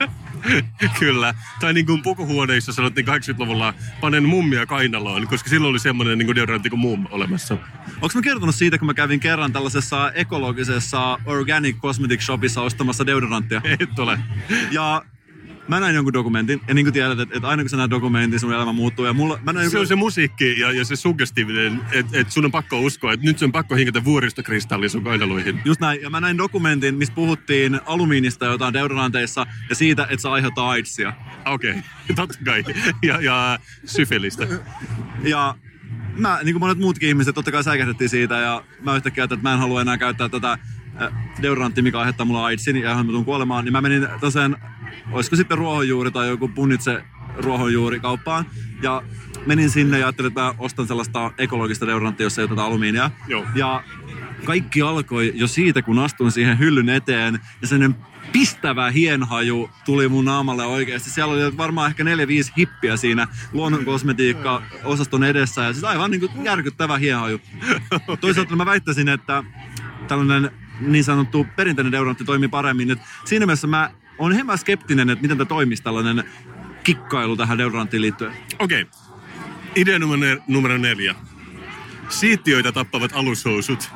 Kyllä. Tai niin kuin pukuhuoneissa sanottiin kahdeksankymmentäluvulla, panen mummia kainaloon, koska silloin oli semmoinen niin kuin deodorantti kuin mum olemassa. Onko mä kertonut siitä, kun mä kävin kerran tällaisessa ekologisessa Organic Cosmetic Shopissa ostamassa deodoranttia? Et ole. Ja mä näin jonkun dokumentin, ja niin kuin tiedät, että, että aina kun sä näet dokumentin, sun elämä muuttuu, ja mulla... Mä näin se jonkun... on se musiikki ja, ja se suggestiivinen, että et sun on pakko uskoa, että nyt sun on pakko hinkata vuoristokristallia sun kainaluihin. Just näin, ja mä näin dokumentin, missä puhuttiin alumiinista jotain deodoranteissa, ja siitä, että se aiheuttaa AIDSia. Okei, okay. Totta kai. Ja, ja syfilistä. Ja mä, niin kuin monet muutkin ihmiset, totta kai säikähdettiin siitä, ja mä yhtäkkiä, että mä en halua enää käyttää tätä deodorantti, mikä aiheuttaa mulla AIDSin ja johon mä tuun kuolemaan, niin mä menin tosiaan, olisiko sitten ruohonjuuri tai joku punnitse ruohonjuuri kauppaan. Ja menin sinne ja ajattelin, että mä ostan sellaista ekologista deodoranttia, jossa ei oteta alumiinia. Joo. Ja kaikki alkoi jo siitä, kun astuin siihen hyllyn eteen ja sellainen pistävä hienhaju tuli mun naamalle oikeasti. Siellä oli varmaan ehkä neljä viisi hippiä siinä luonnonkosmetiikka-osaston edessä ja siis aivan niin kuin järkyttävä hienhaju. Toisaalta mä väittäisin, että tällainen niin sanottu perinteinen deodorantti toimii paremmin. Et siinä mielessä mä oon hieman skeptinen, että miten tämä toimisi tällainen kikkailu tähän deodoranttiin liittyen. Okei. Okay. Idea numero, numero neljä. Siittiöitä tappavat alushousut.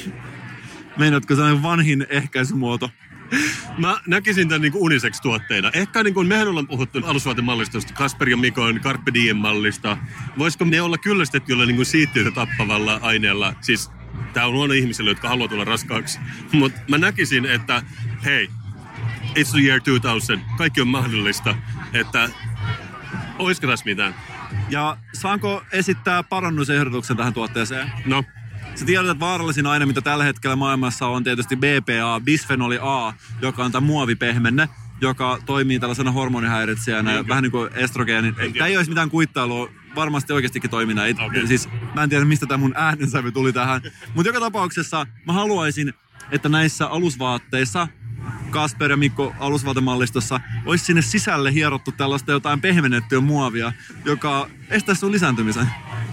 Meinaatko sellainen vanhin ehkäisymuoto? Mä näkisin tämän niin unisex-tuotteena. Ehkä niin kuin mehän ollaan puhuttu alusvaatemallistosta, Kasper ja Mikon Carpe Diem-mallista. Voisiko ne olla kyllästettyllä niin siittiöitä tappavalla aineella? Siis tää on huono ihmisille, jotka haluaa tulla raskaaksi. Mutta mä näkisin, että hei, it's the year two thousand. Kaikki on mahdollista. Että oisko tässä mitään? Ja saanko esittää parannusehdotuksen tähän tuotteeseen? No. Sä tiedät, että vaarallisin aine, mitä tällä hetkellä maailmassa on tietysti B P A, bisfenoli A, joka on tämä muovipehmenne, joka toimii tällaisena hormonihäiritsijänä, Enkä. vähän niin kuin estrogeeni. Tämä ei olisi mitään kuittailua, varmasti oikeastikin toimii näin. Okay. Siis mä en tiedä, mistä tämä mun äänensävy tuli tähän. Mutta joka tapauksessa mä haluaisin, että näissä alusvaatteissa, Kasper ja Mikko alusvaatemallistossa, olisi sinne sisälle hierottu tällaista jotain pehmennettyä muovia, joka estäisi sun lisääntymisen.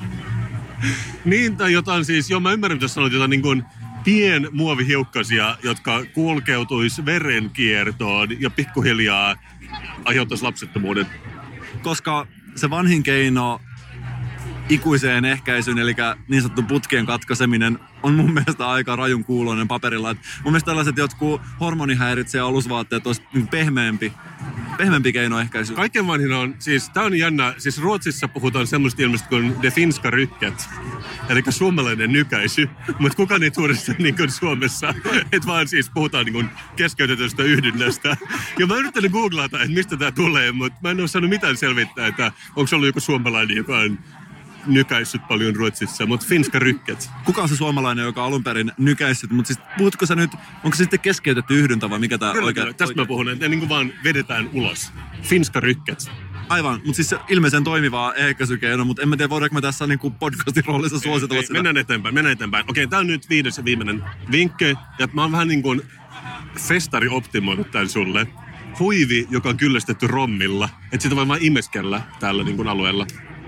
Niin, tai jotain siis, joo mä ymmärrän, että jos sanoit jotain niin kuin pien muovihiukkasia, jotka kulkeutuisi verenkiertoon ja pikkuhiljaa aiheuttaisi lapsettomuuden. Koska se vanhin keino ikuiseen ehkäisyyn, eli niin sanottu putkien katkaiseminen, on mun mielestä aika rajun kuuloinen paperilla. Et mun mielestä tällaiset jotkut hormonihäiritsejä alusvaatteet olisi niin pehmeämpi, pehmeämpi keino ehkäisyyn. Kaiken vanhin on, siis tää on jännä, siis Ruotsissa puhutaan semmoista ilmeistä kuin de finska rykket, eli suomalainen nykäisy, mutta kukaan ei tuoda sitä niin kuin Suomessa, että vaan siis puhutaan niin kuin keskeytetystä yhdynnästä. Ja mä yrittänyt googlata, että mistä tää tulee, mutta mä en ole saanut mitään selvittää, että onko se ollut joku suomalainen, joka on nykäissyt paljon Ruotsissa, mutta finska rykket. Kuka on se suomalainen, joka on alun perin nykäissyt, mutta siis puhutko sä nyt, onko se sitten keskeytetty yhdyntä vai mikä tää Kyllä, oikein? kyllä. Tästä mä puhun, että ne niin kuin vaan vedetään ulos. Finska rykket. Aivan, mutta siis se ilmeisen toimivaa ehkäisykeino, mutta en mä tiedä, voidaanko me tässä niin kuin podcastin roolissa suositella sitä. Mennään eteenpäin, mennään eteenpäin. Okei, tää on nyt viides ja viimeinen vinkki, ja mä oon vähän niin kuin festari optimoinut tän sulle. Huivi, joka on kyllästetty rommilla, että sitä voi vaan imeskellä täällä niin kuin alueella.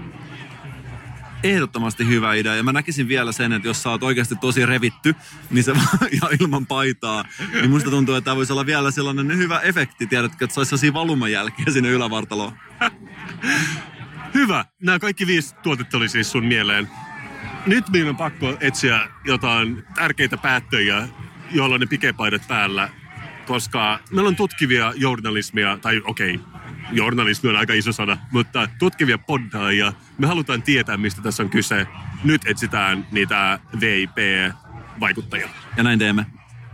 Ehdottomasti hyvä idea. Ja mä näkisin vielä sen, että jos sä oot oikeasti tosi revitty, niin se ja ilman paitaa, niin musta tuntuu, että tämä voisi olla vielä sellainen hyvä efekti, tiedätkö, että se olisi sellaisia valumajälkiä sinne ylävartaloon. Hyvä. Nämä kaikki viisi tuotetta oli siis sun mieleen. Nyt minun on pakko etsiä jotain tärkeitä päättöjä, joilla on ne pikepaidat päällä, koska meillä on tutkivia journalismia, tai okei, okay, journalismi on aika iso sana, mutta tutkivia poddaajia. Me halutaan tietää, mistä tässä on kyse. Nyt etsitään niitä V I P-vaikuttajia. Ja näin teemme.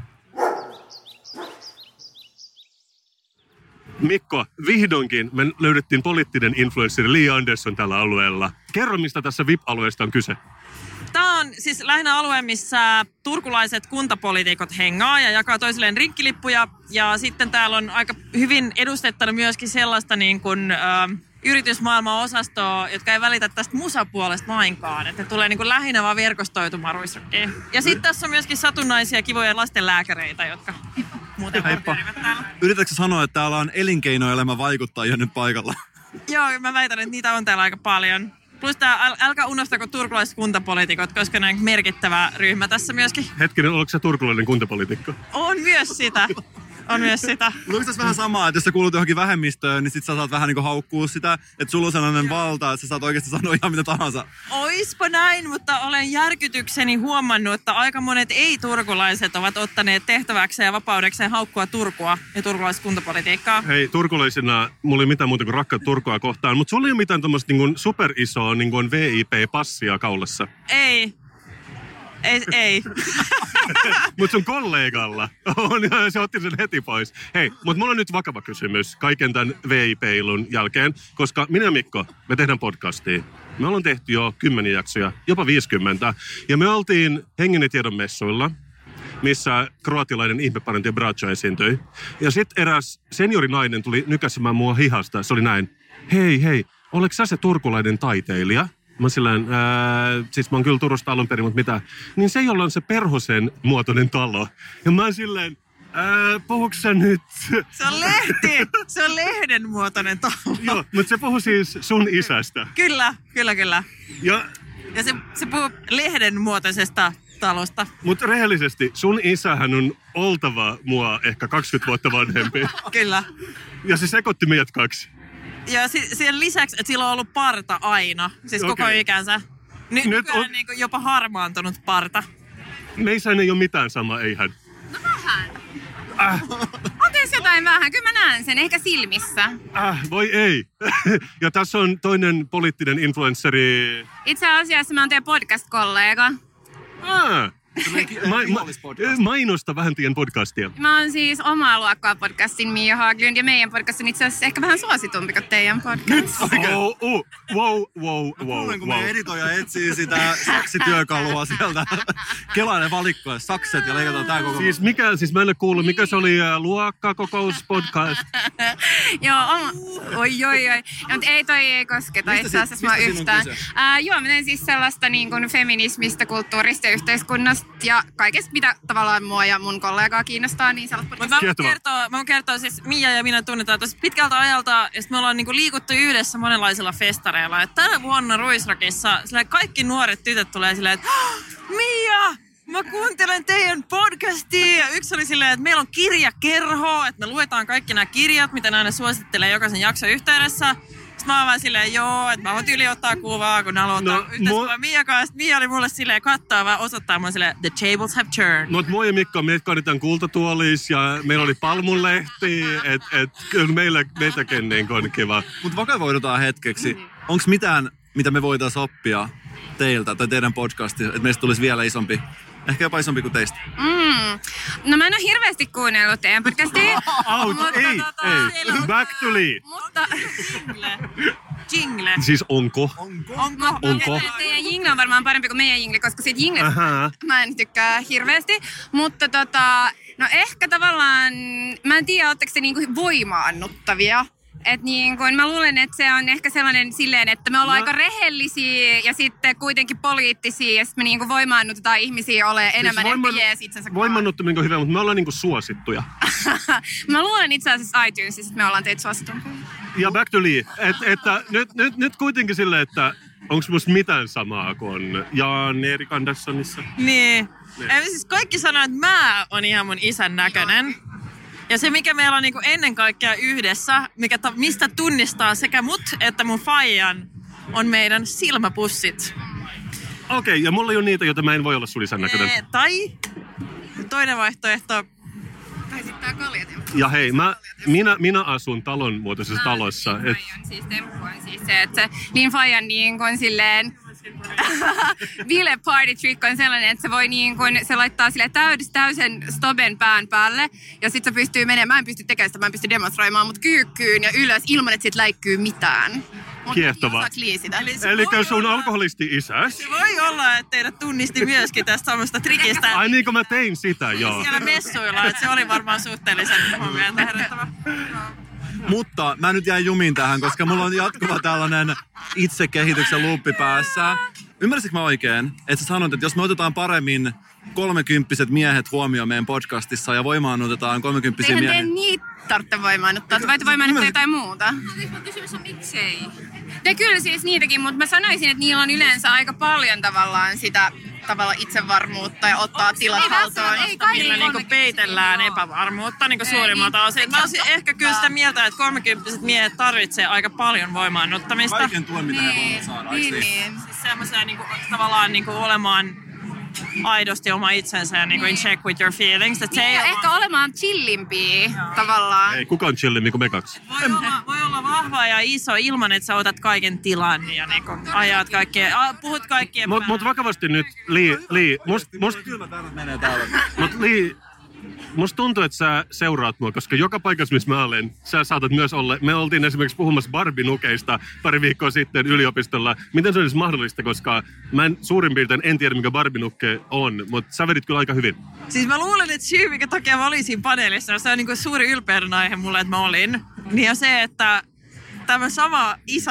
Mikko, vihdoinkin me löydettiin poliittinen influenssari Li Andersson tällä alueella. Kerro, mistä tässä V I P-alueesta on kyse. Tämä on siis lähinnä alue, missä turkulaiset kuntapoliitikot hengaa ja jakaa toisilleen rinkkilippuja. Ja sitten täällä on aika hyvin edustettuna myöskin sellaista niin kuin, ö, yritysmaailman osastoa, jotka ei välitä tästä musapuolesta lainkaan. Että ne tulee niin kuin lähinnä vaan verkostoitumaan Ruisrockiin. Ja sitten tässä on myöskin satunnaisia kivoja lastenlääkäreitä, jotka muuten pyörivät täällä. Yritätkö sanoa, että täällä on elinkeinoelämä vaikuttajia nyt paikalla? Joo, mä väitän, että niitä on täällä aika paljon. Plus tää, äl, älkää unohtako turkulaiset kuntapoliitikot, koska ne on merkittävä ryhmä tässä myöskin. Hetkinen, oletko sä turkulainen kuntapoliitikko? On myös sitä. on myös sitä. Mutta onko tässä vähän samaa, että jos sä kuulut johonkin vähemmistöön, niin sit sä saat vähän niinku haukkua sitä, että sulla on sellainen valta, että sä saat oikeasti sanoa ihan mitä tahansa. Oispa näin, mutta olen järkytykseni huomannut, että aika monet ei-turkulaiset ovat ottaneet tehtäväkseen ja vapaudekseen haukkua Turkua ja turkulaista kuntapolitiikkaa. Hei, turkulaisena mulla ei mitään muuta kuin rakkaat Turkua kohtaan, mutta sulla ei ole mitään tommoista niin superisoa niin V I P-passia kaulassa. Ei. Ei, ei. Mutta sun kollegalla on, ja se otti sen heti pois. Hei, mutta mulla on nyt vakava kysymys kaiken tämän V I P-ilun jälkeen, koska minä ja Mikko, me tehdään podcastia. Me ollaan tehty jo kymmeniä jaksoja, jopa viisikymmentä. Ja me oltiin Hengen ja tiedon messuilla, missä kroatilainen ihmeparantaja Bracha esiintyi. Ja sitten eräs seniorinainen tuli nykäsemään mua hihasta. Se oli näin, hei, hei, oleks sä se turkulainen taiteilija? Mä oon silleen, ää, siis mä oon kyllä Turusta alun perin, mutta mitä? Niin se, jolla on se Perhosen muotoinen talo. Ja mä oon silleen, ää, puhuks sä nyt? Se on lehti! Se on lehden muotoinen talo. Joo, mutta se puhuu siis sun isästä. Kyllä, kyllä, kyllä. Ja, Ja se, se puhuu lehden muotoisesta talosta. mutta rehellisesti, sun isähän on oltava mua ehkä kaksikymmentä vuotta vanhempi. Kyllä. Ja se sekoitti meidät kaksi. Ja si- sen lisäksi, että sillä on ollut parta aina, siis Okei. koko ikänsä. Nyt, Nyt Nyt on on- niin kuin jopa harmaantunut parta. Meissä ei ole mitään sama, eihän. No vähän. Äh, On teissä jotain vähän. Kyllä mä näen sen, ehkä silmissä. äh, voi ei. Ja tässä on toinen poliittinen influenssari. Itse asiassa mä oon teidän podcast-kollega. Ah, ma- ma- mainosta vähän teidän podcastia. Mä oon siis omaa luokkaa podcastin Mia Haglund ja meidän podcast on itse asiassa ehkä vähän suositumpi kuin teidän podcast. Oh, oh, wow, wow, wow, Kuulen, kun wow. meidän editoija etsii sitä saksityökalua sieltä. Kelailee valikkoja sakset ja leikataan tää koko... Siis mikä, siis mä en ole kuullut, mikä se oli äh, luokkakokouspodcast? Joo, oma... Oi, oi, oi. No, mutta ei, toi ei kosketa Mistä itse si- asiassa mä mistä siinä on yhtään. kyse? Ää, joo, mä teen siis sellaista niin kuin feminismistä, kulttuurista ja yhteiskunnasta ja kaikesta, mitä tavallaan mua ja mun kollegaa kiinnostaa, niin sellaista Mutta mä voin Kiehtovaa. kertoa, mä voin kertoa siis Mia ja minä tunnetaan tosi pitkältä ajalta, ja sit me ollaan niinku liikuttu yhdessä monenlaisilla festareilla. Et tänä vuonna Ruisrockissa kaikki nuoret tytöt tulee silleen, että Mia, mä kuuntelen teidän podcastia. Ja yksi oli silleen, että meillä on kirjakerho, että me luetaan kaikki nämä kirjat, mitä ne aina suosittelee jokaisen jakson yhteydessä. Sitten mä oon vaan silleen, joo, että mä voin tyyli ottaa kuvaa, kun ne haluaa ottaa No, no, yhteensä mu- Mia kanssa. Mia oli mulle silleen kattaa vaan osoittaa mulle silleen, the tables have turned. Mut mua ja Mikko, meitä kannetaan kultatuolis ja meillä oli palmunlehti, että et, kyllä meillä, meitäkin niin on kiva. Mutta vakavoidutaan hetkeksi. Onko mitään, mitä me voitaisiin oppia teiltä tai teidän podcastista, että meistä tulisi vielä isompi? Ehkä jopa isompi kuin teistä. Mm. No mä en ole hirveästi kuunnellut teidän podcastia. Out, mutta ei, tota, ei, back to Lee. Mutta... Jingle. Siis onko? Onko? Onko? Teidän jingle on varmaan parempi kuin meidän jingle, koska siitä jinglestä Ähä. mä en tykkää hirveästi. Mutta tota, no ehkä tavallaan, mä en tiedä, ootteko te niinku voimaannuttavia. Et niin kun, mä luulen, että se on ehkä sellainen silleen, että me ollaan No. aika rehellisiä ja sitten kuitenkin poliittisia ja sitten me niinku voimaannutetaan ihmisiä olemaan enemmän Siis ehkä jees itsensä voimannuttaminen on hyvä, mutta me ollaan niinku suosittuja. Mä luulen itse asiassa iTunesissa, että me ollaan teitä suositumpia. Ja back to Lee. Et, että nyt, nyt, nyt kuitenkin silleen, että onko musta mitään samaa kuin Jan Erik Anderssonissa? Niin. Eli siis kaikki sanoo, että mä on ihan mun isän näköinen. Ja se, mikä meillä on niinku ennen kaikkea yhdessä, mikä ta- mistä tunnistaa sekä mut että mun faijan, on meidän silmäpussit. Okei, okay, ja mulla ei ole niitä, joita mä en voi olla sun isän näköinen. Ee, tai toinen vaihtoehto. Tai sitten tää kaljatemppu. Ja hei, mä, minä, minä asun talon muotoisessa talossa. Et, Linfajan siis temppu on siis se, että se Linfajan niin kuin silleen bile party trick on sellainen, että se voi niin kuin, se laittaa sille täys, täysen stoben pään päälle ja sit se pystyy menemään, mä en pysty tekemään sitä, mä en pysty demonstroimaan, mutta kyykkyyn ja ylös ilman, että sit läikkyy mitään. Mut Kiehtovaa. osaaks Lii sitä? Eli se Eli voi sun olla- alkoholisti isäs. Se voi olla, että teidät tunnisti myöskin tästä samasta trikistä. Ai niin kuin mä tein sitä, joo. Siellä messuilla, että se oli varmaan suhteellisen huomioon herättävä. Mutta mä nyt jäin jumiin tähän, koska mulla on jatkuva tällainen itsekehityksen luuppi päässä. Ymmärsitkö mä oikein, että sä sanoit, että jos me otetaan paremmin kolmekymppiset miehet huomioon meidän podcastissa ja voimaannutetaan kolmekymppisiä Eihän miehiä? te niitä tarvitse voimaannuttaa, te voitte voimaannuttaa jotain muuta. Kysymys on miksei. Ja kyllä siis niitäkin, mutta mä sanoisin, että niillä on yleensä aika paljon tavallaan sitä tavallaan itsevarmuutta ja ottaa tilat Ei haltuun. välttämättä, millä niinku peitellään epävarmuutta niinku suurimmalta osin. Mä olisin ehkä kyllä sitä mieltä, että kolmekymppiset miehet tarvitsee aika paljon voimaannuttamista. Kaiken tuen, mitä he Niin, voivat saada. niin, Niin, niin. Siis semmoisia niinku, tavallaan niinku olemaan aidosti oma itsensä ja niinku in check with your feelings. Että se ei Ja ole ehkä olemaan chillimpiä tavallaan. Ei kukaan chillimmin kuin me kaksi. Voi olla, voi olla vahva ja iso ilman, että sä otat kaiken tilan ja niinku ajat kaikkien, a, puhut kaikkien Mut, mut vakavasti nyt, Li, Li, must, must, Kyllä täällä menee täällä. mut Li, musta tuntuu, että sä seuraat mua, koska joka paikassa, missä mä olen, sä saatat myös olla. Me oltiin esimerkiksi puhumassa Barbie-nukeista pari viikkoa sitten yliopistolla. Miten se olisi mahdollista, koska mä en, suurin piirtein en tiedä, mikä Barbie-nukke on, mutta sä vedit kyllä aika hyvin. Siis mä luulen, että syy, mikä takia mä olin siinä paneelissa, se on niinku suuri ylpeyden aihe mulle, että mä olin. Niin on se, että tämä sama isä,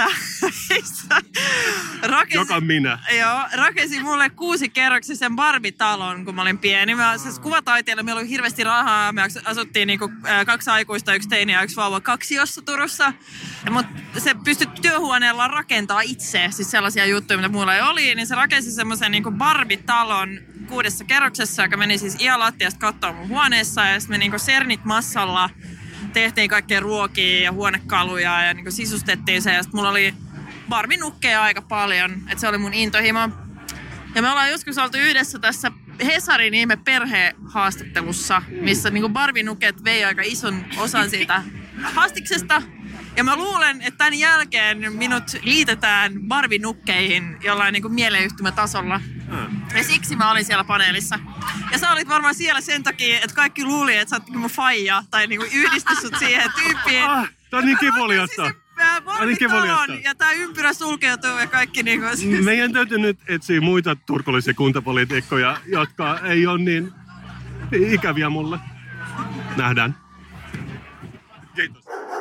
isä rakensi, Joka minä. joo, rakensi mulle kuusikerroksisen Barbie-talon, kun mä olin pieni. Mä, siis kuvataiteella meillä oli hirveästi rahaa. Me asuttiin niinku, äh, kaksi aikuista, yksi teini ja yksi vauva kaksiossa Turussa. Ja mut se pystyi työhuoneella rakentaa itse, siis sellaisia juttuja, mitä mulla ei oli. Niin se rakensi semmoisen niinku Barbie-talon kuudessa kerroksessa, joka meni siis ihan lattiasta kattoon mun huoneessa. Ja sitten me niinku Cernit massalla tehtiin kaikkea ruokia ja huonekaluja ja niinku sisustettiin se. Ja sitten mulla oli Barbie-nukkeja aika paljon, että se oli mun intohimo. Ja me ollaan joskus oltu yhdessä tässä Hesarin ihme perhehaastattelussa, missä niinku Barbie-nuket vei aika ison osan siitä haastiksesta. Ja mä luulen, että tämän jälkeen minut liitetään Barbie-nukkeihin jollain niinku mieleyhtymätasolla. Ja siksi mä olin siellä paneelissa. Ja sä olit varmaan siellä sen takia, että kaikki luuli, että sä oot niinku mun faija tai niinku yhdisty sut siihen tyyppiin. Ah, tää on niin kivuliasta. Niin kivuliasta. ja tää ympyrä sulkeutuu ja kaikki niinku... Meidän täytyy nyt etsiä muita turkullisia kuntapoliitikkoja, jotka ei ole niin ikäviä mulle. Nähdään. Kiitos.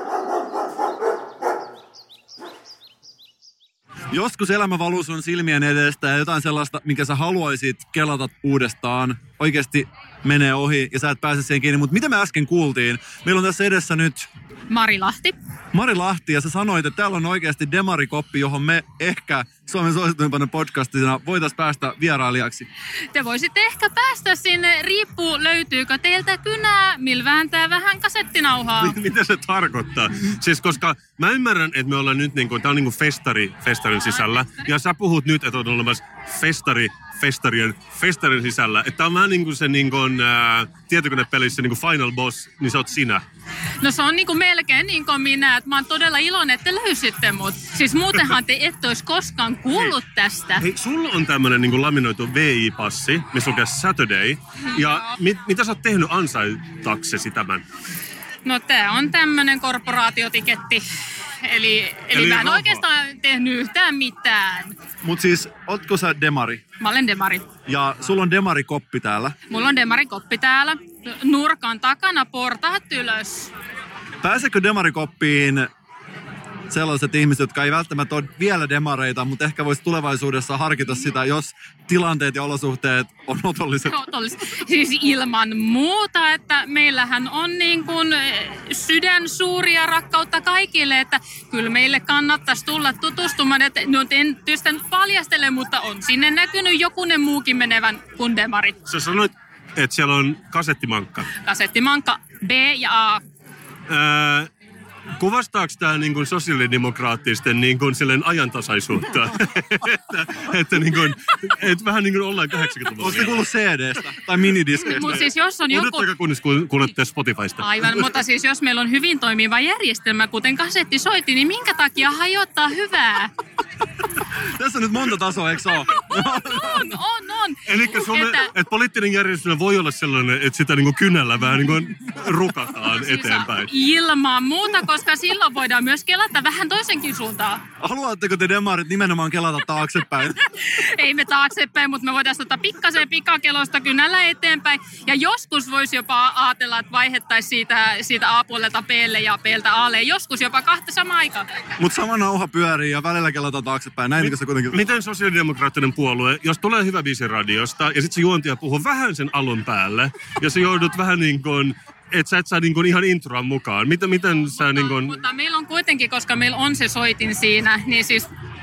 Joskus elämä valuu sun silmien edestä ja jotain sellaista, minkä sä haluaisit kelata uudestaan, oikeasti menee ohi ja sä et pääse siihen kiinni. Mutta mitä me äsken kuultiin? Meillä on tässä edessä nyt Mari Lahti. Mari Lahti ja sä sanoit, että täällä on oikeasti demarikoppi, johon me ehkä Suomen suosituimpana podcastina voitaisiin päästä vierailijaksi. Te voisitte ehkä päästä sinne. Riippuu, löytyykö teiltä kynää, millä vääntää vähän kasettinauhaa. Mitä se tarkoittaa? Siis koska mä ymmärrän, että me ollaan nyt niinku, tää on niinku festari festarin sisällä. Ja sä puhut nyt, että on olemassa festari festarien festarin sisällä. Että on vähän niinku se niinku, ää, tietokonepelissä niinku final boss, niin sä oot sinä. No se on niinku melkein niin kuin minä, että mä oon todella iloinen, että te löysitte mut. Siis muutenhan te ette olisi koskaan kuullut tästä. Hei, sulla on tämmönen niinku laminoitu V I-passi, missä lukee Saturday. Ja mit, mitä sä oot tehnyt ansaitaksesi tämän? No tää on tämmönen korporaatiotiketti. Eli, eli, Eli mä en rahaa. oikeastaan tehnyt yhtään mitään. Mut siis, ootko sä demari? Mä olen demari. Ja sulla on demarikoppi täällä. Mulla on demarikoppi täällä. Nurkan takana portaat ylös. Pääsekö demarikoppiin sellaiset ihmiset, jotka ei välttämättä ole vielä demareita, mutta ehkä voisi tulevaisuudessa harkita sitä, jos tilanteet ja olosuhteet on otolliset? Otollis. Siis ilman muuta, että meillähän on niin kuin sydän suuria rakkautta kaikille, että kyllä meille kannattaisi tulla tutustumaan. Että, no en tietysti nyt paljastele, mutta on sinne näkynyt jokunen muukin menevän kuin demarit. Sä sanoit, että siellä on kasettimankka. Kasettimankka B ja A. Ää, kuvastaako tämä niin kuin sosiaalidemokraattisten niin kuin silleen ajantasaisuutta? että että, niin kuin, että vähän niin kuin ollaan kahdeksankymmentäluvulla. Oletko kuullut C D:stä tai minidiskeistä? Mutta siis jos on joku... Odottakaa kunnes ku- kuulette Spotifysta. Aivan, mutta siis jos meillä on hyvin toimiva järjestelmä, kuten kasettisoitti, niin minkä takia hajottaa hyvää? Tässä on nyt monta tasoa, eikö se ole? On, on, on. Eli että... et poliittinen järjestelmä voi olla sellainen, että sitä niin kuin kynällä vähän niin kuin rukataan eteenpäin. Ilman muuta, koska silloin voidaan myös kelata vähän toisenkin suuntaan. Haluatteko te demarit nimenomaan kelata taaksepäin? Ei me taaksepäin, mutta me voidaan ottaa pikkasen pikakelosta kynällä eteenpäin. Ja joskus voisi jopa ajatella, että vaihettaisiin siitä, siitä A-puolelta B:lle ja B:ltä A:lle. Joskus jopa kahta samaan aikaan. Mutta sama nauha pyörii ja välillä kelata taaksepäin. Näin se kuitenkin... Miten sosiaalidemokraattinen puolue, jos tulee hyvä biisi radiosta ja sitten se juontaja puhuu vähän sen alun päälle ja sä joudut vähän niin kuin, että sä et saa niin kuin ihan introa mukaan. Miten, miten sä mutta, niin kuin... mutta meillä on kuitenkin, koska meillä on se soitin siinä, niin siis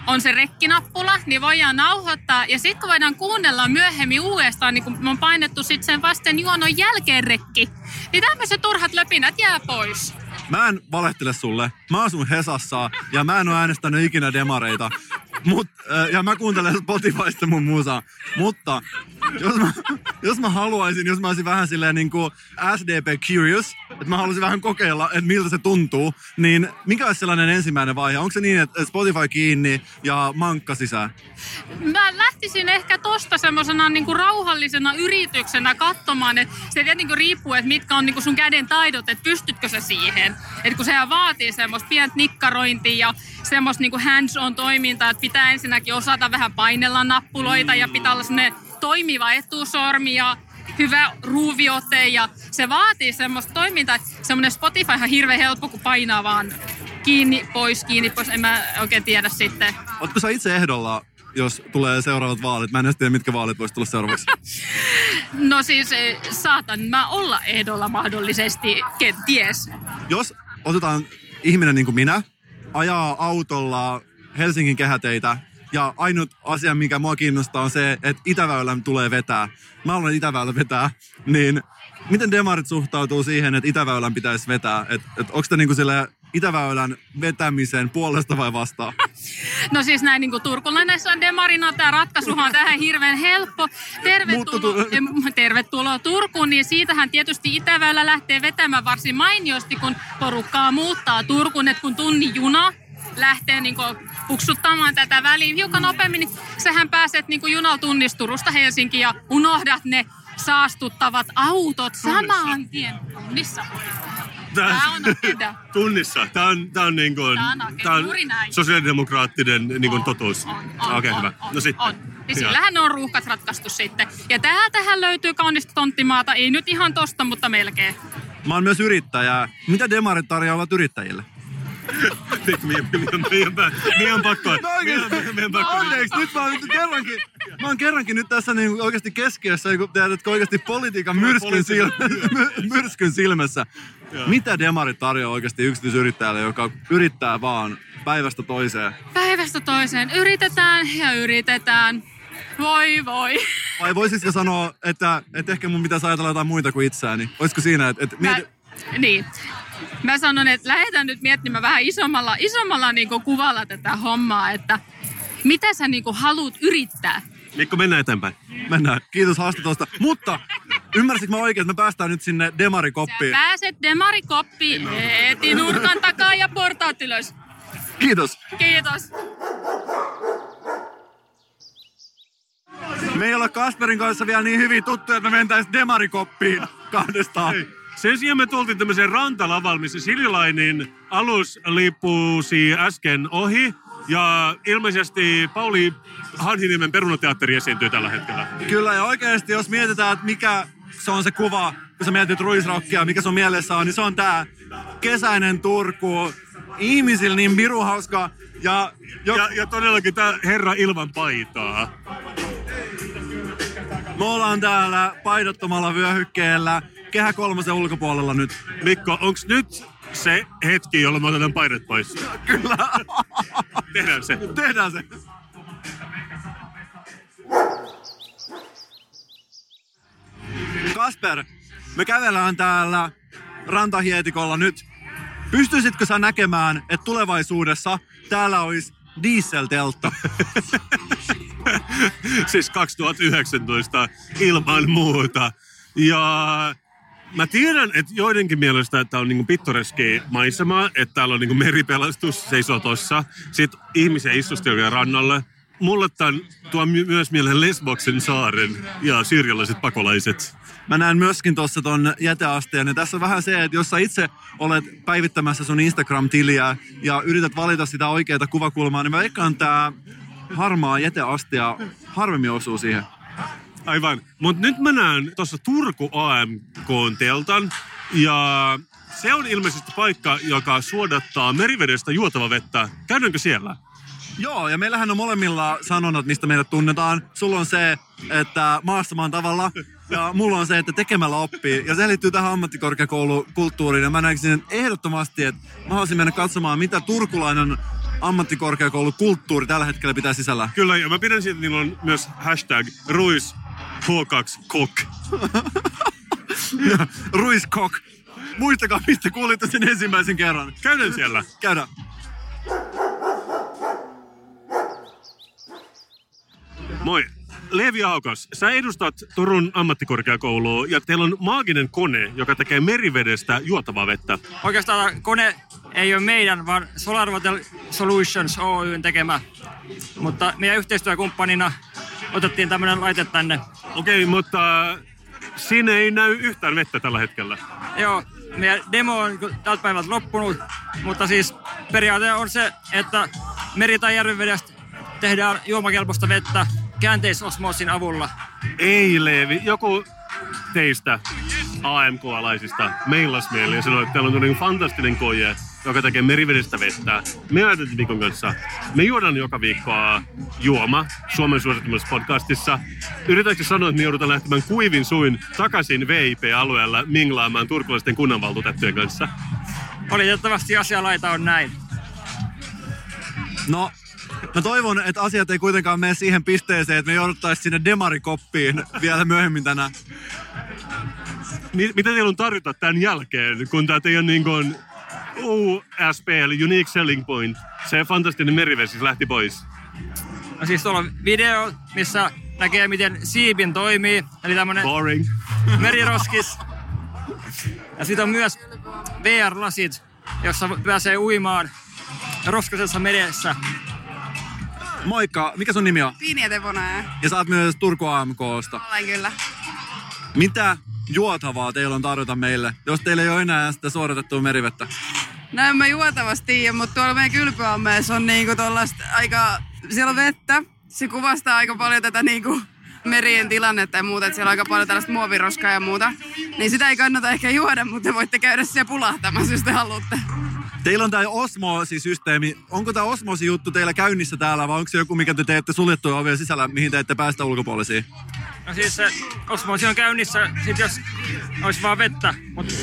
on se rekkinappula, niin voidaan nauhoittaa. Ja sitten kun voidaan kuunnella myöhemmin uudestaan, niin kun me on painettu sitten sen vasten juonon jälkeen rekki, niin tämmöiset turhat löpinät jää pois. Mä en valehtele sulle. Mä asun Hesassa ja mä en ole äänestänyt ikinä demareita. Mut, ja mä kuuntelen Spotifysta mun musaa. Mutta jos mä, jos mä haluaisin, jos mä olisin vähän silleen niin kuin S D P curious, että mä haluaisin vähän kokeilla, että miltä se tuntuu, niin mikä olisi sellainen ensimmäinen vaihe? Onko se niin, että Spotify kiinni ja mankka sisään? Mä lähtisin ehkä tosta semmosena niinku rauhallisena yrityksenä katsomaan, että se tietenkin riippuu, että mitkä on niinku sun käden taidot, että pystytkö sä siihen. Että kun sehän vaatii semmoista pientä nikkarointia ja semmoista niinku hands-on toimintaa, että pitää ensinnäkin osata vähän painella nappuloita ja pitää olla semmoinen toimiva etusormi ja hyvä ruuviote ja se vaatii semmoista toimintaa, että semmoinen Spotify on hirveän helppo, kun painaa vaan kiinni, pois, kiinni, pois. En mä oikein tiedä sitten. Ootko sä itse ehdolla, jos tulee seuraavat vaalit? Mä en edes tiedä, mitkä vaalit voisi tulla seuraavaksi. No siis saatan mä olla ehdolla mahdollisesti, kenties. Jos otetaan ihminen niin kuin minä, ajaa autolla Helsingin kehäteitä ja ainut asia, mikä mua kiinnostaa on se, että Itäväylän tulee vetää. Mä haluan Itäväylän vetää, niin miten demarit suhtautuu siihen, että Itäväylän pitäisi vetää? Et, et onko te niinku sille Itäväylän vetämisen puolesta vai vastaan? No siis näin niin kuin turkulainen demarina, tämä ratkaisuhan on tähän hirveän helppo. Tervetuloa, tervetuloa Turkuun, niin siitähän tietysti Itäväylä lähtee vetämään varsin mainiosti, kun porukkaa muuttaa Turkuun, että kun tunnin juna lähtee niin kuin puksuttamaan tätä väliin hiukan nopeammin, niin sähän pääset niin kuin junalla tunnista Turusta Helsinkiin ja unohdat ne saastuttavat autot samaan tien tunnissa. Tämä on okeda. Tunnissa. Tämä on, tämä on, niin kuin, tämä on sosiaalidemokraattinen niin kuin totuus. Okei, okay, hyvä. No sitten. On. Ja sillähän on ruuhkat ratkaistu sitten. Ja täältähän löytyy kaunista tonttimaata. Ei nyt ihan tosta, mutta melkein. Mä oon myös yrittäjä. Mitä demarit tarjoavat yrittäjille? Meidän pakko. No oikeesti, nyt mä oon kerrankin, mä oon kerrankin nyt tässä niin oikeasti keskiössä, kun tiedätkö oikeasti politiikan myrskyn, silmä, myrskyn silmässä. Joo. Mitä demarit tarjoaa oikeasti yksityisyrittäjälle, joka yrittää vaan päivästä toiseen? Päivästä toiseen. Yritetään ja yritetään. Voi voi. Vai voisitko sanoa, että, että ehkä mun pitäisi ajatella jotain muita kuin itseäni? Olisiko siinä, että... että mieti... Mä, niin. Mä sanon, että lähdetään nyt miettimään vähän isommalla, isommalla niin kuin kuvalla tätä hommaa, että mitä sä niin kuin haluat yrittää? Mikko, mennään eteenpäin. Mennään. Kiitos haastatelusta. Mutta ymmärsitkö mä oikein, että me päästään nyt sinne demarikoppiin? Sä pääset demarikoppiin heti nurkan takaa ja portaat ylös. Kiitos. Kiitos. Me ei olla Kasperin kanssa vielä niin hyvin tuttuja, että me mentäis demarikoppiin kahdestaan. Hei. Sen sijaan me tultiin tämmöiseen rantalavalle, missä Sirilainin alus liippuusi äsken ohi. Ja ilmeisesti Pauli Hanhiniemen Perunateatteri esiintyy tällä hetkellä. Kyllä, ja oikeasti jos mietitään, että mikä se on se kuva, kun sä mietit ruisrockia, mikä sun mielessä on, niin se on tää kesäinen Turku. Ihmisillä niin pirun hauska. Ja, jo... ja, ja todellakin tää herra ilman paitaa. Me ollaan täällä paidattomalla vyöhykkeellä Kehä kolmosen ulkopuolella nyt. Mikko, onks nyt se hetki, jolloin me otetaan paidat pois? Kyllä. Tehdään se. Tehdään se. Kasper, me kävellään täällä rantahietikolla nyt. Pystyisitkö sä näkemään, että tulevaisuudessa täällä olisi dieselteltta? Siis kaksituhattayhdeksäntoista ilman muuta. Ja mä tiedän, että joidenkin mielestä että on niinku pittoreski maisema, että täällä on niinku meripelastus seisoo tossa. Sitten ihmisiä istustelee rannalle. Mulle tämän tuo my- myös mieleen Lesboksen saaren ja syyrialaiset pakolaiset. Mä näen myöskin tuossa ton jäteasteen. Ja tässä on vähän se, että jos sä itse olet päivittämässä sun Instagram-tiliä ja yrität valita sitä oikeaa kuvakulmaa, niin mä veikkaan tää harmaa jäteastia harvemmin osuu siihen. Aivan. Mutta nyt mä näen tuossa Turku A M K-teltan ja se on ilmeisesti paikka, joka suodattaa merivedestä juotava vettä. Käydäänkö siellä? Joo, ja meillähän on molemmilla sanonnat, mistä meidät tunnetaan. Sulla on se, että maassa maan tavalla, ja mulla on se, että tekemällä oppii. Ja se liittyy tähän ammattikorkeakoulukulttuuriin, ja mä näkisin ehdottomasti, että mä haluaisin mennä katsomaan, mitä turkulainen ammattikorkeakoulukulttuuri tällä hetkellä pitää sisällä? Kyllä, ja mä pidän siitä, että niillä on myös hashtag ruis H kaksi kok. Ruiskok. Muistakaa, mistä kuulitte sen ensimmäisen kerran. Käydään siellä. Käydään. Moi. Leevi Aukas, sä edustat Turun ammattikorkeakoulua ja teillä on maaginen kone, joka tekee merivedestä juotavaa vettä. Oikeastaan kone ei ole meidän, vaan SolarWater Solutions Oyn tekemä. Mutta meidän yhteistyökumppanina otettiin tämmöinen laite tänne. Okei, mutta siinä ei näy yhtään vettä tällä hetkellä. Joo, meidän demo on tältä päivältä loppunut, mutta siis periaate on se, että meri- tai järvenvedestä tehdään juomakelpoista vettä käänteisosmoosin avulla. Ei Leevi, joku teistä A M K-alaisista mailas meille ja sanoi, että täällä on tämmöinen fantastinen koje, joka tekee merivedestä vettä. Me ajateltiin Mikon kanssa, me juodaan joka viikkoa juoma Suomen suosittumassa podcastissa. Yritätkö sanoa, että me joudutaan lähtemään kuivin suin takaisin V I P-alueella minglaamaan turkulaisten kunnanvaltuutettujen kanssa? Valitettavasti asialaita on näin. No, mä toivon, että asiat ei kuitenkaan mene siihen pisteeseen, että me jouduttaisiin sinne demarikoppiin vielä myöhemmin tänään. Mitä teillä on tarjota tämän jälkeen, kun tää teidän niin kuin U S P eli Unique Selling Point, se fantastinen merivesi lähti pois? No siis tuolla on video, missä näkee miten siipin toimii, eli tämmönen Boring. meriroskis. Ja sitten on myös V R-lasit, jossa pääsee uimaan roskasessa meressä. Moikka, mikä sun nimi on? Piiniä Teponaja. Ja sä oot myös Turku A M K:sta. Olen kyllä. Mitä juotavaa teillä on tarjota meille, jos teillä ei ole enää sitä suodatettua merivettä? No en mä juotavasti tiedä, mutta tuolla meidän kylpyammeessa on niinku tollaista aika... Siellä on vettä. Se kuvastaa aika paljon tätä niinku merien tilannetta ja muuta, että siellä on aika paljon tällaista muoviroskaa ja muuta. Niin sitä ei kannata ehkä juoda, mutta te voitte käydä siellä pulahtamassa, jos te haluatte. Teillä on tää osmoosisysteemi. Onko tää osmoosijuttu teillä käynnissä täällä vai onko se joku, mikä te teette suljettuja ovia sisällä, mihin te ette päästä ulkopuolisiin? No siis se osmoosi on käynnissä, sit jos olisi vaan vettä, mutta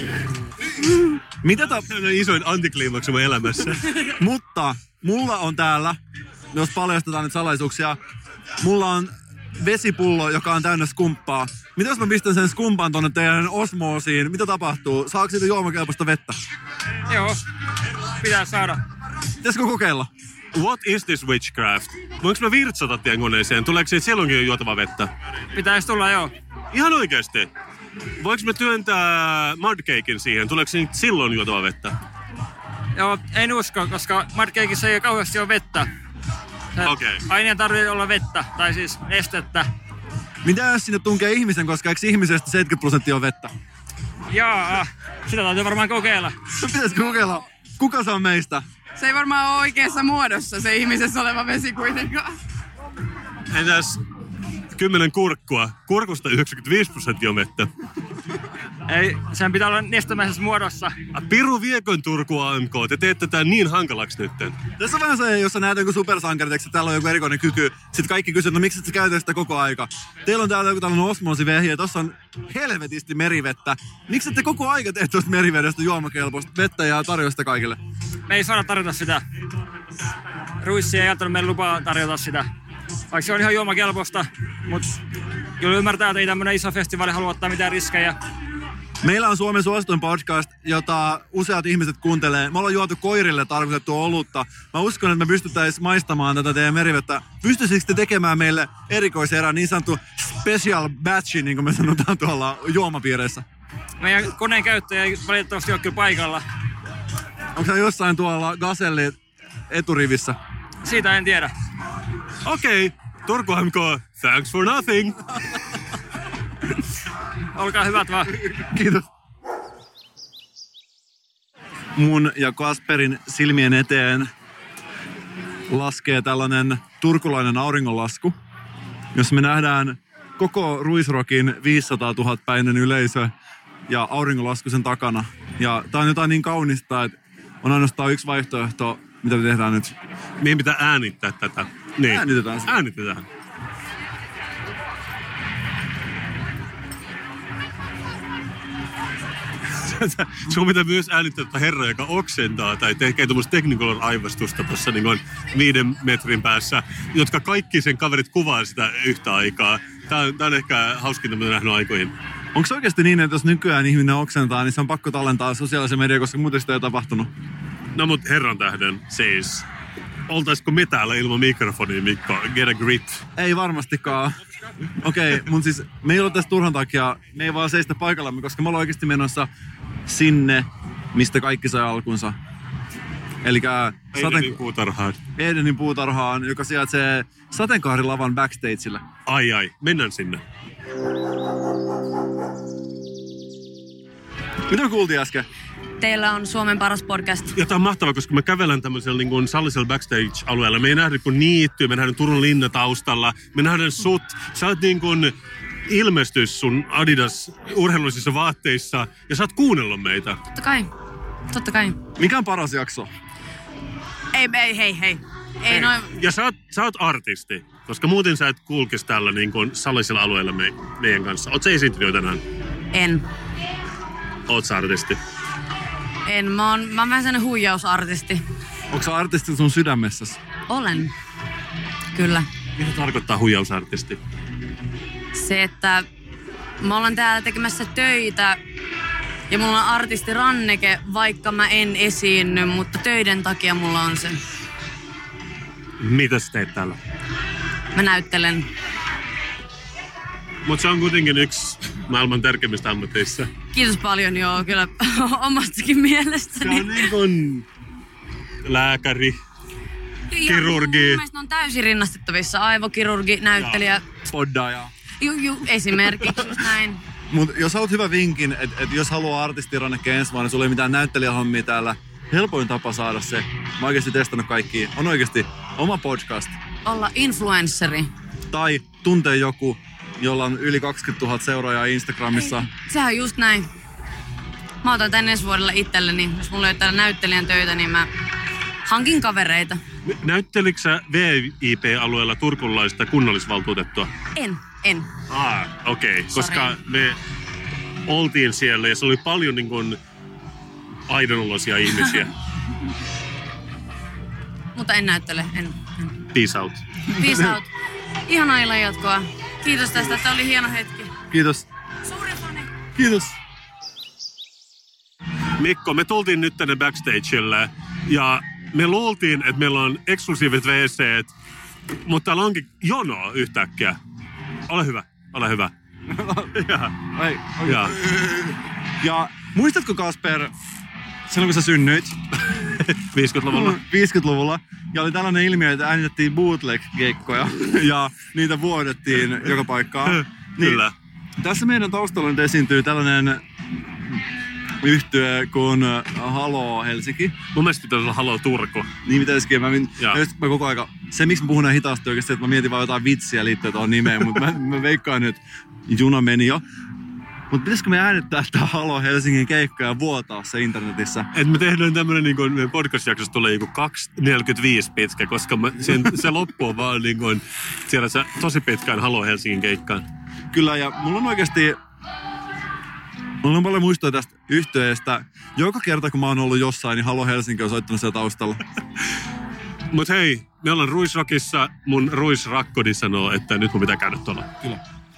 Mitä ta... Se on isoin antikliimaksi mun elämässä. Mutta mulla on täällä, jos paljastetaan nyt salaisuuksia, mulla on vesipullo, joka on täynnä skumppaa. Mitä jos mä pistän sen skumpan tonne teidän osmoosiin? Mitä tapahtuu? Saako siitä juomakelpoista vettä? joo, pitää saada. Pitäisikö kokeilla? What is this witchcraft? Voinko mä virtsata teidän koneeseen? Tuleeko siitä silloinkin juotavaa vettä? Pitäisi tulla, joo. Ihan oikeesti. Voinko mä työntää mudcakein siihen? Tuleeko siitä silloin juotavaa vettä? Joo, en usko, koska mudcakeissa ei kauheasti ole vettä. Se Okei. Aineen tarvitsee olla vettä, tai siis nestettä. Mitä jos sinne tunkee ihmisen, koska eikö ihmisestä seitsemänkymmentä prosenttia on vettä? Jaa, sitä täytyy varmaan kokeilla. Pitäisikö kokeilla? Kuka se on meistä? Se ei varmaan ole oikeassa muodossa se ihmisessä oleva vesi kuitenkaan. Entäs kymmenen kurkkua? Kurkusta yhdeksänkymmentäviisi prosenttia on vettä. Ei, sen pitää olla nestemäisessä muodossa. Piru viekon Turku A M K, te teette tän niin hankalaksi nytten. Tässä on vähän se, jos sä näet joku supersankarit, että täällä on joku erikoinen kyky. Sitten kaikki kysyvät, no miksi et sä käytä sitä koko aika? Teillä on täällä joku tällainen osmoosivehje, tossa on helvetisti merivettä. Miksi ette koko aika tee tuosta merivedestä juomakelpoista vettä ja tarjoa sitä kaikille? Me ei saada tarjota sitä. Ruissi ei antanut meille lupaa tarjota sitä. Vaikka se on ihan juomakelpoista, mutta kyllä ymmärtää, että ei tämmönen iso festivaali halua ottaa mitään riskejä. Meillä on Suomen suosituin podcast, jota useat ihmiset kuuntelee. Me ollaan juotu koirille tarkoitettua olutta. Mä uskon, että me pystyttäisiin maistamaan tätä teidän merivettä. Pystyisikö te tekemään meille erikoiserän, niin sanottu special batchi, niin kuin me sanotaan tuolla juomapiireissä? Meidän koneen käyttäjä ei valitettavasti ole kyllä paikalla. Onko se jossain tuolla Gazelli eturivissä? Siitä en tiedä. Okei, okay. Turku A M K, thanks for nothing. Olkaa hyvät vaan. Kiitos. Mun ja Kasperin silmien eteen laskee tällainen turkulainen auringonlasku, jos me nähdään koko Ruisrockin viisisataatuhatta päinen yleisö ja auringonlasku sen takana. Ja tää on jotain niin kaunista, että on ainoastaan yksi vaihtoehto, mitä me tehdään nyt. Meidän pitää äänittää tätä. Niin. Äänitetään sitä. Äänitetään. Sun pitää myös äänittää tätä herraa, joka oksentaa tai tekee tuommoista Technicolor-aivastusta tuossa niin viiden metrin päässä, jotka kaikki sen kaverit kuvaa sitä yhtä aikaa. Tää on, tää on ehkä hauskinta, mitä nähnyt aikoihin. Onko se oikeasti niin, että jos nykyään ihminen oksentaa, niin se on pakko tallentaa sosiaalisen median, koska muuten sitä ei tapahtunut? No mut herran tähden, siis... Oltaisiko me täällä ilman mikrofonia, Mikko? Get a grip. Ei varmastikaan. Okei, okay, mun siis me ei ole tässä turhan takia, me ei vaan seistä paikallamme, koska me ollaan oikeasti menossa sinne, mistä kaikki sai alkunsa. Elikkä Edenin saten... puutarhaan. Edenin puutarhaan, joka sijaitsee sateenkaarilavan backstageillä. Ai ai, mennään sinne. Mitä me kuultiin äsken? Teillä on Suomen paras podcast. Ja tää on mahtavaa, koska me kävellään tämmöisellä niin kuin sallisella backstage-alueella. Me ei nähdä kuin niittyä, me nähdään Turun linna taustalla, me nähdään sut. Sä oot niin kuin ilmestys sun Adidas urheilullisissa vaatteissa ja sä oot kuunnellut meitä. Totta kai. Totta kai. Mikä on paras jakso? Ei, ei, hei, hei. Ei Hei. noin. Ja sä oot, sä oot artisti, koska muuten sä et kulkisi tällä niin kuin sallisella alueella me, meidän kanssa. Oot sä esiintynyt jo tänään? En. Oot sä artisti? En. Mä oon, mä oon vähän sellainen huijausartisti. Onko sä artisti sun sydämessäsi? Olen. Kyllä. Mitä tarkoittaa huijausartisti? Se, että mä olen täällä tekemässä töitä ja mulla on artistiranneke, vaikka mä en esiinny, mutta töiden takia mulla on se. Mitä sä teet täällä? Mä näyttelen. Mutta se on kuitenkin yksi maailman tärkeimmistä ammateissa. Kiitos paljon, joo, kyllä omastakin mielestäni. Se on niin kuin lääkäri, kirurgi. Mun mielestä ne on täysin rinnastettavissa. Aivokirurgi, näyttelijä. Poddaaja. Juu, juu, esimerkiksi just näin. Mut jos haluat hyvä vinkin, että et jos haluaa artistirannekkeen ensi vuonna, niin sulla ei mitään näyttelijähommia täällä. Helpoin tapa saada se. Mä oon oikeesti testannut kaikkia. On oikeesti oma podcast. Olla influenssari. Tai tuntee joku, jolla on yli kaksikymmentätuhatta seuraajaa Instagramissa. Ei, sehän on just näin. Mä otan tän ensi vuodelle itselleni. Jos mulla ei ole täällä näyttelijän töitä, niin mä hankin kavereita. Näyttelikö sä V I P-alueella turkulaista kunnallisvaltuutettua? En, en. Ah, okei. Okay. Koska me oltiin siellä ja se oli paljon niin kuin aidonoloisia ihmisiä. Mutta en näyttele, en. en. Peace out. Peace out. Ihanaa illan jatkoa. Kiitos tästä, että oli hieno hetki. Kiitos. Suuri fani. Kiitos. Mikko, me tultiin nyt tänne backstagelle ja me luultiin, että meillä on eksklusiiviset W C:t, mutta täällä onkin jono yhtäkkiä. Ole hyvä, ole hyvä. ja. Ei, ja. ja muistatko Kasper, silloin kun sä synnyit? viisikymmentäluvulla. viisikymmentäluvulla. Ja oli tällainen ilmiö, että äänitettiin bootleg-keikkoja ja niitä vuodettiin joka paikkaan. Kyllä. Niin, tässä meidän taustalla nyt esiintyy tällainen yhtye kuin Halo Helsinki. Mun mielestä pitäisi olla Halo Turku. Niin pitäisikin. Mä, mä, mä koko aika, se miksi mä puhun näin hitaasti oikeasti, että mä mietin vaan jotain vitsiä liittyen tuohon nimeen, mutta mä, mä veikkaan nyt, juna meni jo. Mutta pitäisikö me äänittää tää Halo Helsingin keikka ja vuotaa se internetissä? Et me tehdään tämmönen niin kuin meidän podcast-jaksossa tulee joku kaksi neljäkymmentäviisi pitkä, koska mä, sen, se loppu on vaan niin kuin, siellä se tosi pitkään Halo Helsingin keikkaan. Kyllä, ja mulla on oikeasti, mulla on paljon muistoja tästä yhtyeestä. Joka kerta, kun mä oon ollut jossain, niin Halo Helsinki on soittanut siellä taustalla. Mut hei, me ollaan Ruisrockissa. Mun Ruisrakkodi sanoo, että nyt mun pitää käydä tuolla. Kyllä.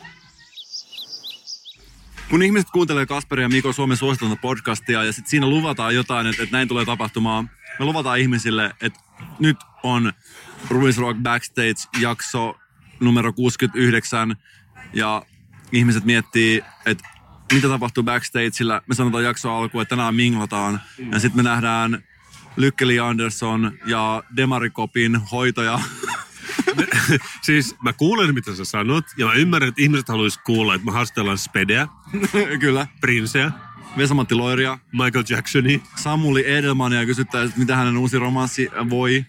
Kun ihmiset kuuntelee Kasperia ja Mikon Suomen suositelta podcastia ja sit siinä luvataan jotain, että, että näin tulee tapahtumaan. Me luvataan ihmisille, että nyt on Ruisrock Backstage-jakso numero kuusikymmentäyhdeksän ja ihmiset miettii, että mitä tapahtuu backstageillä. Me sanotaan jakso alkuun, että tänään minglataan ja sitten me nähdään Lykkeli Andersson ja Demarikopin hoitaja. Siis mä kuulen, mitä sä sanot, ja mä ymmärrän, että ihmiset haluaisi kuulla, että me haastellaan Spedeä. Kyllä. Princeä. Vesa-Matti Loiria. Michael Jacksonia. Samuli Edelmania ja kysyttäisiin, että mitä hänen uusi romanssi voi.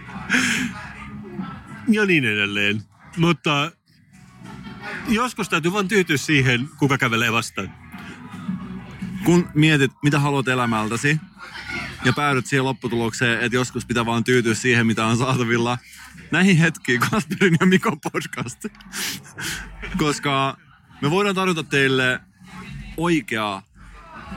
Ja niin edelleen. Mutta joskus täytyy vaan tyytyä siihen, kuka kävelee vastaan. Kun mietit, mitä haluat elämältäsi, ja päädyt siihen lopputulokseen, että joskus pitää vaan tyytyä siihen, mitä on saatavilla. Näihin hetkiin Kasperin ja Mikon podcast. Koska me voidaan tarjota teille oikeaa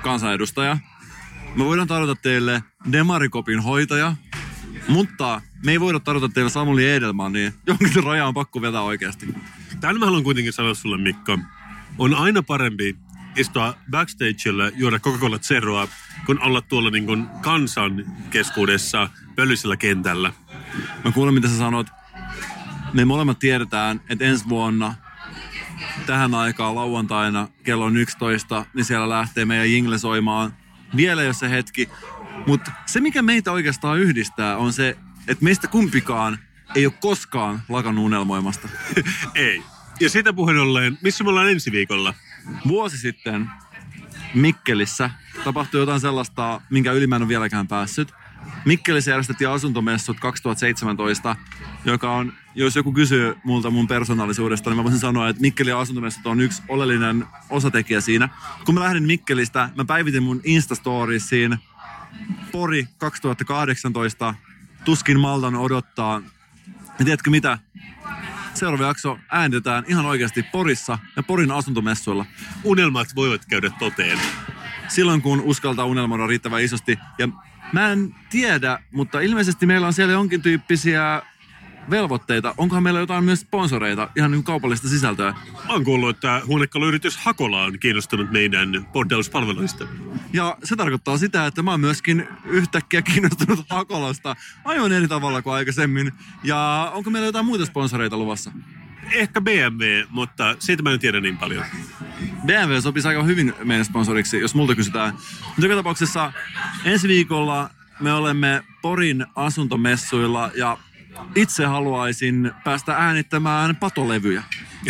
kansanedustaja. Me voidaan tarjota teille Demarikopin hoitaja, mutta me ei voida tarjota teille Samuli Edelman, niin jonkin raja on pakko vetää oikeasti. Tämän mä haluan kuitenkin sanoa sulle, Mikko. On aina parempi istua backstagella, juoda Coca-Cola Zeroa, kun olla tuolla niin kuin kansan keskuudessa pöllisellä kentällä. Mä kuulen, mitä sä sanot. Me molemmat tiedetään, että ensi vuonna tähän aikaan lauantaina kello on yksitoista, niin siellä lähtee meidän jingle soimaan. Vielä jos se hetki. Mutta se, mikä meitä oikeastaan yhdistää, on se, että meistä kumpikaan ei ole koskaan lakannut unelmoimasta. Ei. Ja sitä puheen ollen, missä me ollaan ensi viikolla? Vuosi sitten Mikkelissä tapahtui jotain sellaista, minkä yli mä en ole vieläkään päässyt. Mikkelissä järjestettiin asuntomessut kaksituhattaseitsemäntoista, joka on, jos joku kysyy multa mun persoonallisuudesta, niin mä voisin sanoa, että Mikkelin asuntomessut on yksi oleellinen osatekijä siinä. Kun mä lähdin Mikkelistä, mä päivitin mun Instastoriesiin Pori kaksituhattakahdeksantoista, tuskin maltan odottaa. Ja tiedätkö mitä? Seuraava jakso äänitetään ihan oikeasti Porissa ja Porin asuntomessuilla. Unelmat voivat käydä toteen. Silloin kun uskaltaa unelmoida riittävän isosti. Ja mä en tiedä, mutta ilmeisesti meillä on siellä jonkin tyyppisiä velvoitteita. Onkohan meillä jotain myös sponsoreita, ihan niin kaupallista sisältöä? Mä oon kuullut, että huonekaluyritys Hakola on kiinnostunut meidän bordellauspalveluista. Ja se tarkoittaa sitä, että mä oon myöskin yhtäkkiä kiinnostunut Hakolasta aivan eri tavalla kuin aikaisemmin. Ja onko meillä jotain muita sponsoreita luvassa? Ehkä B M W, mutta siitä mä en tiedä niin paljon. B M W sopisi aika hyvin meidän sponsoriksi, jos multa kysytään. Mutta joka tapauksessa ensi viikolla me olemme Porin asuntomessuilla ja itse haluaisin päästä äänittämään patolevyjä.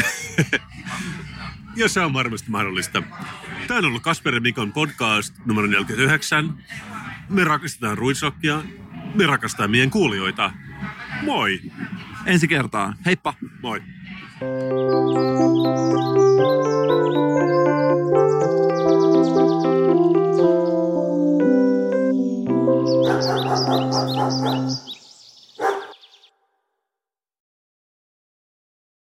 Ja se on varmasti mahdollista. Tämä on ollut Kasper ja Mikon podcast numero neljäkymmentäyhdeksän. Me rakastetaan Ruisrockia. Me rakastetaan meidän kuulijoita. Moi! Ensi kertaa. Heippa! Moi!